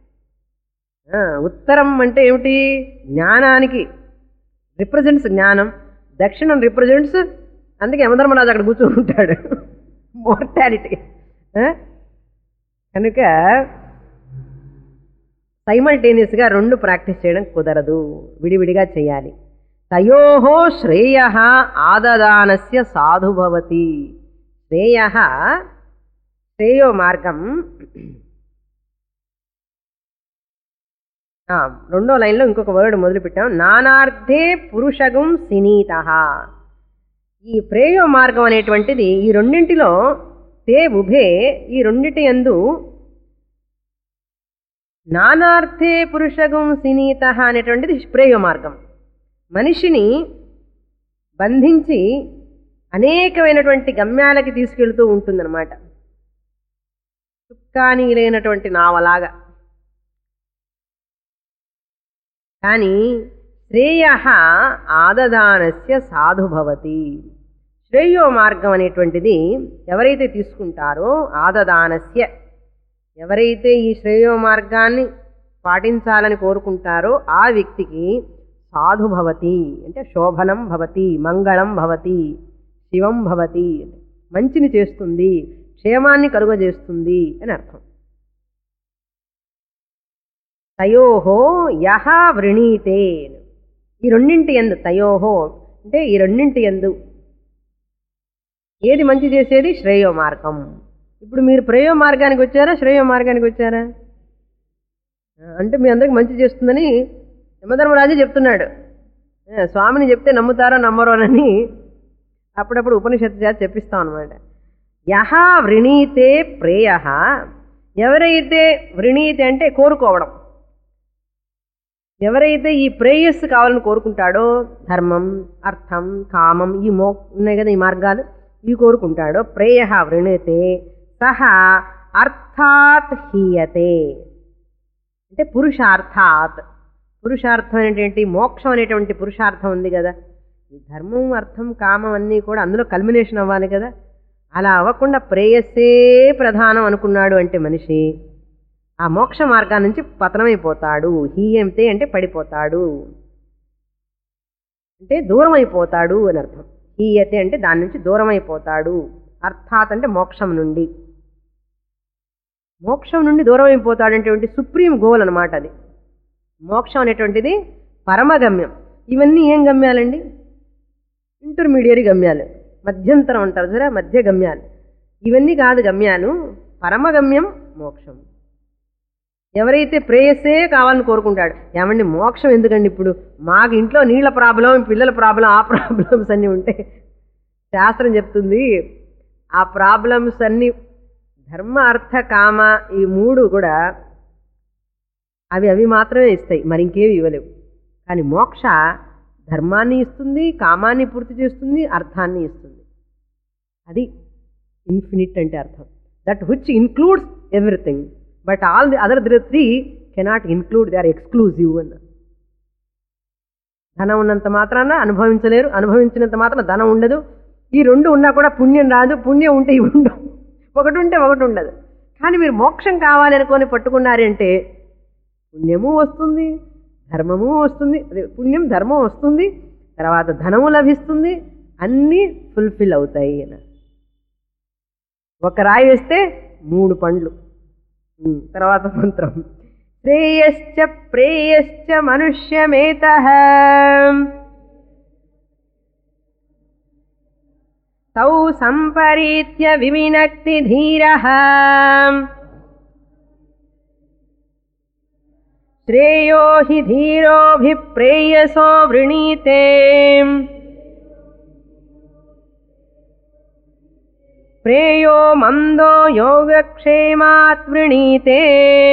ఉత్తరం అంటే ఏమిటి? జ్ఞానానికి రిప్రజెంట్స్ జ్ఞానం. దక్షిణం రిప్రజెంట్స్, అందుకే యమధర్మరాజు అక్కడ కూర్చొని ఉంటాడు, మోర్టాలిటీ. కనుక సైమల్టేనియస్గా రెండు ప్రాక్టీస్ చేయడం కుదరదు, విడివిడిగా చేయాలి. తయోహో శ్రేయ ఆదదానస్య సాధు భవతి. శ్రేయ శ్రేయో మార్గం. రెండో లైన్లో ఇంకొక వర్డ్ మొదలుపెట్టాం. నానార్థే పురుషగం సినీత. ఈ ప్రేయో మార్గం అనేటువంటిది ఈ రెండింటిలో తే ఉభే, ఈ రెండిటి యందు నానార్థే పురుషగం సినీత అనేటువంటిది ప్రేయో మార్గం. మనిషిని బంధించి అనేకమైనటువంటి గమ్యాలకి తీసుకెళ్తూ ఉంటుందన్నమాట. చుక్కాని లేనటువంటి నావలాగా. కానీ శ్రేయ ఆదదానస్య సాధు భవతి. శ్రేయో మార్గం అనేటువంటిది ఎవరైతే తీసుకుంటారో, ఆదదానస్య ఎవరైతే ఈ శ్రేయో మార్గాన్ని పాటించాలని కోరుకుంటారో ఆ వ్యక్తికి సాధు భవతి అంటే శోభనం భవతి, మంగళం భవతి, శివం భవతి, మంచిని చేస్తుంది, క్షేమాన్ని కలుగజేస్తుంది అని అర్థం. తయోహో యహ వృణీతే. ఈ రెండింటి యందు తయోహో అంటే ఈ రెండింటి యందు ఏది మంచి చేసేది? శ్రేయో మార్గం. ఇప్పుడు మీరు ప్రేయో మార్గానికి వచ్చారా, శ్రేయో మార్గానికి వచ్చారా? అంటే మీ అందరికి మంచి చేస్తుందని యమధర్మరాజు చెప్తున్నాడు. స్వామిని చెప్తే నమ్ముతారో నమ్మరో అని అప్పుడప్పుడు ఉపనిషత్తు చేత చెప్పిస్తాం అనమాట. యహ వృణీతే ప్రేయ. ఎవరైతే వృణీతే అంటే కోరుకోవడం, ఎవరైతే ఈ ప్రేయస్సు కావాలని కోరుకుంటాడో, ధర్మం అర్థం కామం ఈ మో ఉన్నాయి కదా ఈ మార్గాలు, ఇవి కోరుకుంటాడో, ప్రేయ వృణీతే సహ అర్థాత్ హీయతే అంటే పురుషార్థాత్. పురుషార్థం అనేటువంటి మోక్షం అనేటువంటి పురుషార్థం ఉంది కదా, ఈ ధర్మం అర్థం కామం అన్నీ కూడా అందులో కల్మినేషన్ అవ్వాలి కదా. అలా అవ్వకుండా ప్రేయస్సే ప్రధానం అనుకున్నాడు అంటే మనిషి ఆ మోక్ష మార్గాన్ని నుంచి పతనమైపోతాడు. హీయంతే అంటే పడిపోతాడు, అంటే దూరం అయిపోతాడు అని అర్థం. హీయతే అంటే దాని నుంచి దూరం అయిపోతాడు. అర్థాత్ అంటే మోక్షం నుండి. మోక్షం నుండి దూరం అయిపోతాడంటే సుప్రీం గోల్ అనమాట అది. మోక్షం అనేటువంటిది పరమగమ్యం. ఇవన్నీ ఏం గమ్యాలండి? ఇంటర్మీడియట్ గమ్యాలు, మధ్యంతరం అంటారు సరే, మధ్య గమ్యాలు. ఇవన్నీ కాదు గమ్యాలు, పరమగమ్యం మోక్షం. ఎవరైతే ప్రేయస్సే కావాలని కోరుకుంటాడు, ఏమండి మోక్షం ఎందుకండి, ఇప్పుడు మాకు ఇంట్లో నీళ్ళ ప్రాబ్లం, పిల్లల ప్రాబ్లం, ఆ ప్రాబ్లమ్స్ అన్నీ ఉంటే శాస్త్రం చెప్తుంది ఆ ప్రాబ్లమ్స్ అన్నీ ధర్మ అర్థ కామ ఈ మూడు కూడా అవి అవి మాత్రమే ఇస్తాయి, మరి ఇంకేవి ఇవ్వలేవు. కానీ మోక్ష ధర్మాన్ని ఇస్తుంది, కామాన్ని పూర్తి చేస్తుంది, అర్థాన్ని ఇస్తుంది. అది ఇన్ఫినిట్ అంటే అర్థం. That which includes everything, but all the other three cannot include, they are exclusive అన్న. ధనం ఉన్నంత మాత్రాన అనుభవించలేరు, అనుభవించినంత మాత్రం ధనం ఉండదు. ఈ రెండు ఉన్నా కూడా పుణ్యం రాదు, పుణ్యం ఉంటే ఇవి ఉండవు, ఒకటి ఉంటే ఒకటి ఉండదు. కానీ మీరు మోక్షం కావాలి అనుకొని పట్టుకున్నారంటే పుణ్యము వస్తుంది, ధర్మము వస్తుంది, అదే పుణ్యం ధర్మం వస్తుంది, తర్వాత ధనము లభిస్తుంది, అన్నీ ఫుల్ఫిల్ అవుతాయి. ఒక రాయి వేస్తే మూడు పండ్లు. తర్వాత మంత్రం శ్రేయశ్చ ప్రేయశ్చ మనుష్యమేతః తౌ సంపరీత్య వివినక్తి ధీరః శ్రేయో హి ధీరోభిప్రేయసో వృణీతే ప్రేయో మందో యోగక్షేమాత్ వృణీతే.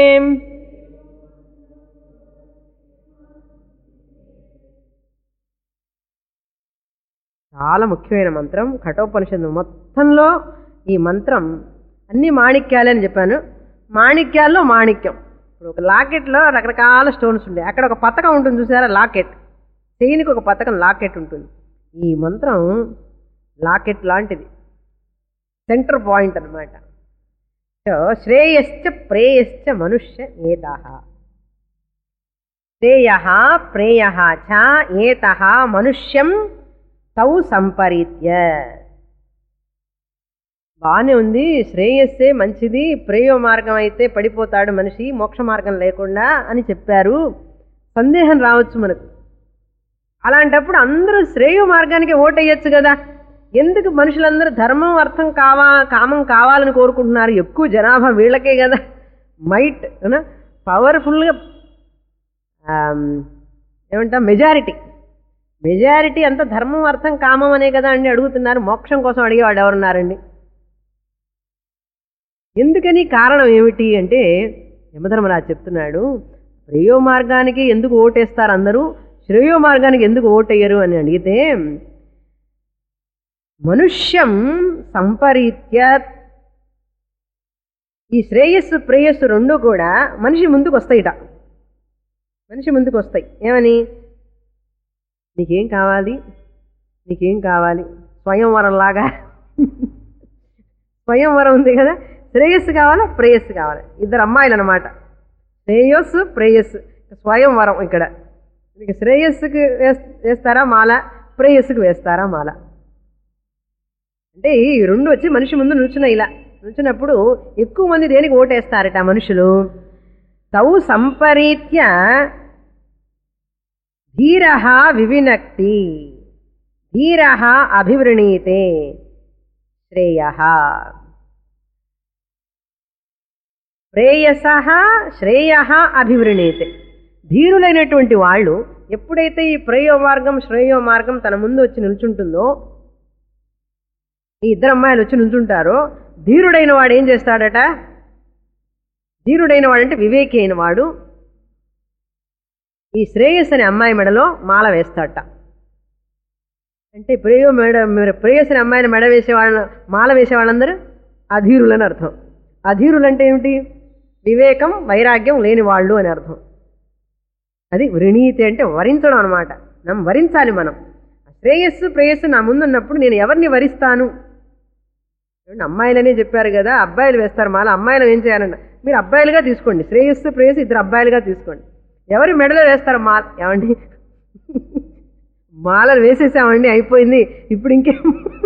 చాలా ముఖ్యమైన మంత్రం కఠోపనిషత్తు మొత్తంలో. ఈ మంత్రం అన్ని మాణిక్యాలే అని చెప్పాను. మాణిక్యాల్లో మాణిక్యం. ఇప్పుడు ఒక లాకెట్లో రకరకాల స్టోన్స్ ఉంటాయి, అక్కడ ఒక పతకం ఉంటుంది చూసారా, లాకెట్. చైన్కి ఒక పతకం లాకెట్ ఉంటుంది. ఈ మంత్రం లాకెట్ లాంటిది, సెంటర్ పాయింట్ అనమాట. సో శ్రేయశ్చ ప్రేయశ్చ మనుష్య ఏతః. శ్రేయ ప్రేయ చ ఏతః మనుష్యం తౌ సంపరీత్య. బాగానే ఉంది, శ్రేయస్సే మంచిది, ప్రేయో మార్గం అయితే పడిపోతాడు మనిషి మోక్ష మార్గం లేకుండా అని చెప్పారు. సందేహం రావచ్చు మనకు. అలాంటప్పుడు అందరూ శ్రేయో మార్గానికి ఓటేయచ్చు కదా. ఎందుకు మనుషులందరూ ధర్మం అర్థం కావా కామం కావాలని కోరుకుంటున్నారు? ఎక్కువ జనాభా వీళ్ళకే కదా, మైట్ పవర్ఫుల్గా ఏమంటా మెజారిటీ మెజారిటీ అంతా ధర్మం అర్థం కామం అనే కదా అండి అడుగుతున్నారు. మోక్షం కోసం అడిగేవాడు ఎవరున్నారండి? ఎందుకని కారణం ఏమిటి అంటే యమధర్మరాజు చెప్తున్నాడు, శ్రేయో మార్గానికి ఎందుకు ఓటేస్తారు అందరూ, శ్రేయో మార్గానికి ఎందుకు ఓటేయరు అని అడిగితే, మనుష్యం సంపరీత్య ఈ శ్రేయస్సు ప్రేయస్సు రెండు కూడా మనిషి ముందుకు వస్తాయిట. మనిషి ముందుకు వస్తాయి ఏమని, నీకేం కావాలి నీకేం కావాలి స్వయంవరంలాగా. స్వయంవరం ఉంది కదా, శ్రేయస్సు కావాలా ప్రేయస్సు కావాలి, ఇద్దరు అమ్మాయిలు అనమాట. శ్రేయస్సు ప్రేయస్సు స్వయంవరం. ఇక్కడ మీకు శ్రేయస్సుకి వేస్తారా మాల, ప్రేయస్సుకు వేస్తారా మాల. అంటే ఈ రెండు వచ్చి మనిషి ముందు నిల్చున్నాయి. ఇలా నిల్చున్నప్పుడు ఎక్కువ మంది దేనికి ఓటేస్తారట మనుషులు. తౌ సంపరీత్య ధీరః వివినక్తి ధీరః అభివృణీతే శ్రేయః ప్రేయసః శ్రేయః అభివృణీతే. ధీరులైనటువంటి వాళ్ళు ఎప్పుడైతే ఈ ప్రేయో మార్గం శ్రేయో మార్గం తన ముందు వచ్చి నిల్చుంటుందో, ఈ ఇద్దరు అమ్మాయిలు వచ్చి నిల్చుంటారో, ధీరుడైన వాడు ఏం చేస్తాడట, ధీరుడైన వాడంటే వివేకి అయిన వాడు ఈ శ్రేయస్ అనే అమ్మాయి మెడలో మాల వేస్తాడట. అంటే ప్రేయో మెడ ప్రేయస్ అనే అమ్మాయిని మెడ వేసేవాళ్ళ మాల వేసేవాళ్ళందరూ అధీరులని అర్థం. అధీరులు అంటే ఏమిటి, వివేకం వైరాగ్యం లేని వాళ్ళు అని అర్థం. అది వృణీతి అంటే వరించడం అనమాట. మనం వరించాలి. మనం శ్రేయస్సు ప్రేయస్సు నా ముందున్నప్పుడు నేను ఎవరిని వరిస్తాను? అమ్మాయిలనే చెప్పారు కదా, అబ్బాయిలు వేస్తారు మాల. అమ్మాయిలు ఏం చేయాలంట, మీరు అబ్బాయిలుగా తీసుకోండి, శ్రేయస్సు ప్రేయస్సు ఇద్దరు అబ్బాయిలుగా తీసుకోండి. ఎవరి మెడలో వేస్తారు మాల? ఏమండి మాలలు వేసేసామండి, అయిపోయింది, ఇప్పుడు ఇంకేం.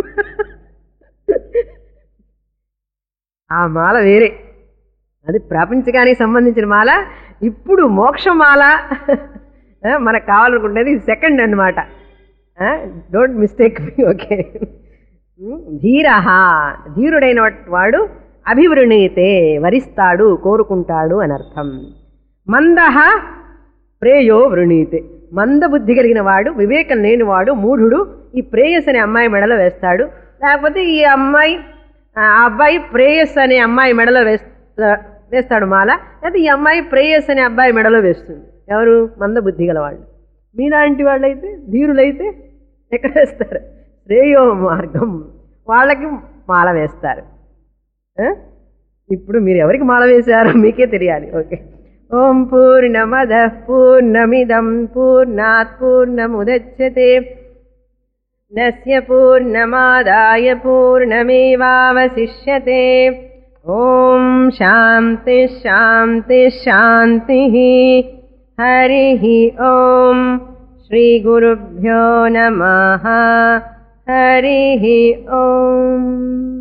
ఆ మాల వేరే, అది ప్రపంచకానికి సంబంధించిన మాల. ఇప్పుడు మోక్షమాల మనకు కావాలనుకుంటేది సెకండ్ అన్నమాట. Don't mistake me. ఓకే. ధీరః ధీరుడైన వాడు అభివృణీతే వరిస్తాడు కోరుకుంటాడు అని అర్థం. మందః ప్రేయో వృణీతే మందబుద్ధి కలిగిన వాడు వివేకం లేనివాడు మూఢుడు ఈ ప్రేయస్ అనే అమ్మాయి మెడలో వేస్తాడు. లేకపోతే ఈ అమ్మాయి ఆ అబ్బాయి ప్రేయస్ అనే అమ్మాయి మెడలో వేస్తా వేస్తాడు మాల. లేకపోతే ఈ అమ్మాయి ప్రేయస్ అనే అబ్బాయి మెడలో వేస్తుంది. ఎవరు? మందబుద్ధి గల వాళ్ళు. మీలాంటి వాళ్ళైతే ధీరులైతే ఎక్కడ వేస్తారు? శ్రేయో మార్గం వాళ్ళకి మాల వేస్తారు. ఇప్పుడు మీరు ఎవరికి మాల వేశారో మీకే తెలియాలి. ఓకే. ఓం పూర్ణమదః పూర్ణమిదం పూర్ణాత్ పూర్ణముదచ్యతే నస్య పూర్ణమాదాయ పూర్ణమేవావశిష్యతే. ఓం శాంతి శాంతి శాంతి. హరిః ఓం శ్రీ గురుభ్యో నమః. హరిః ఓం.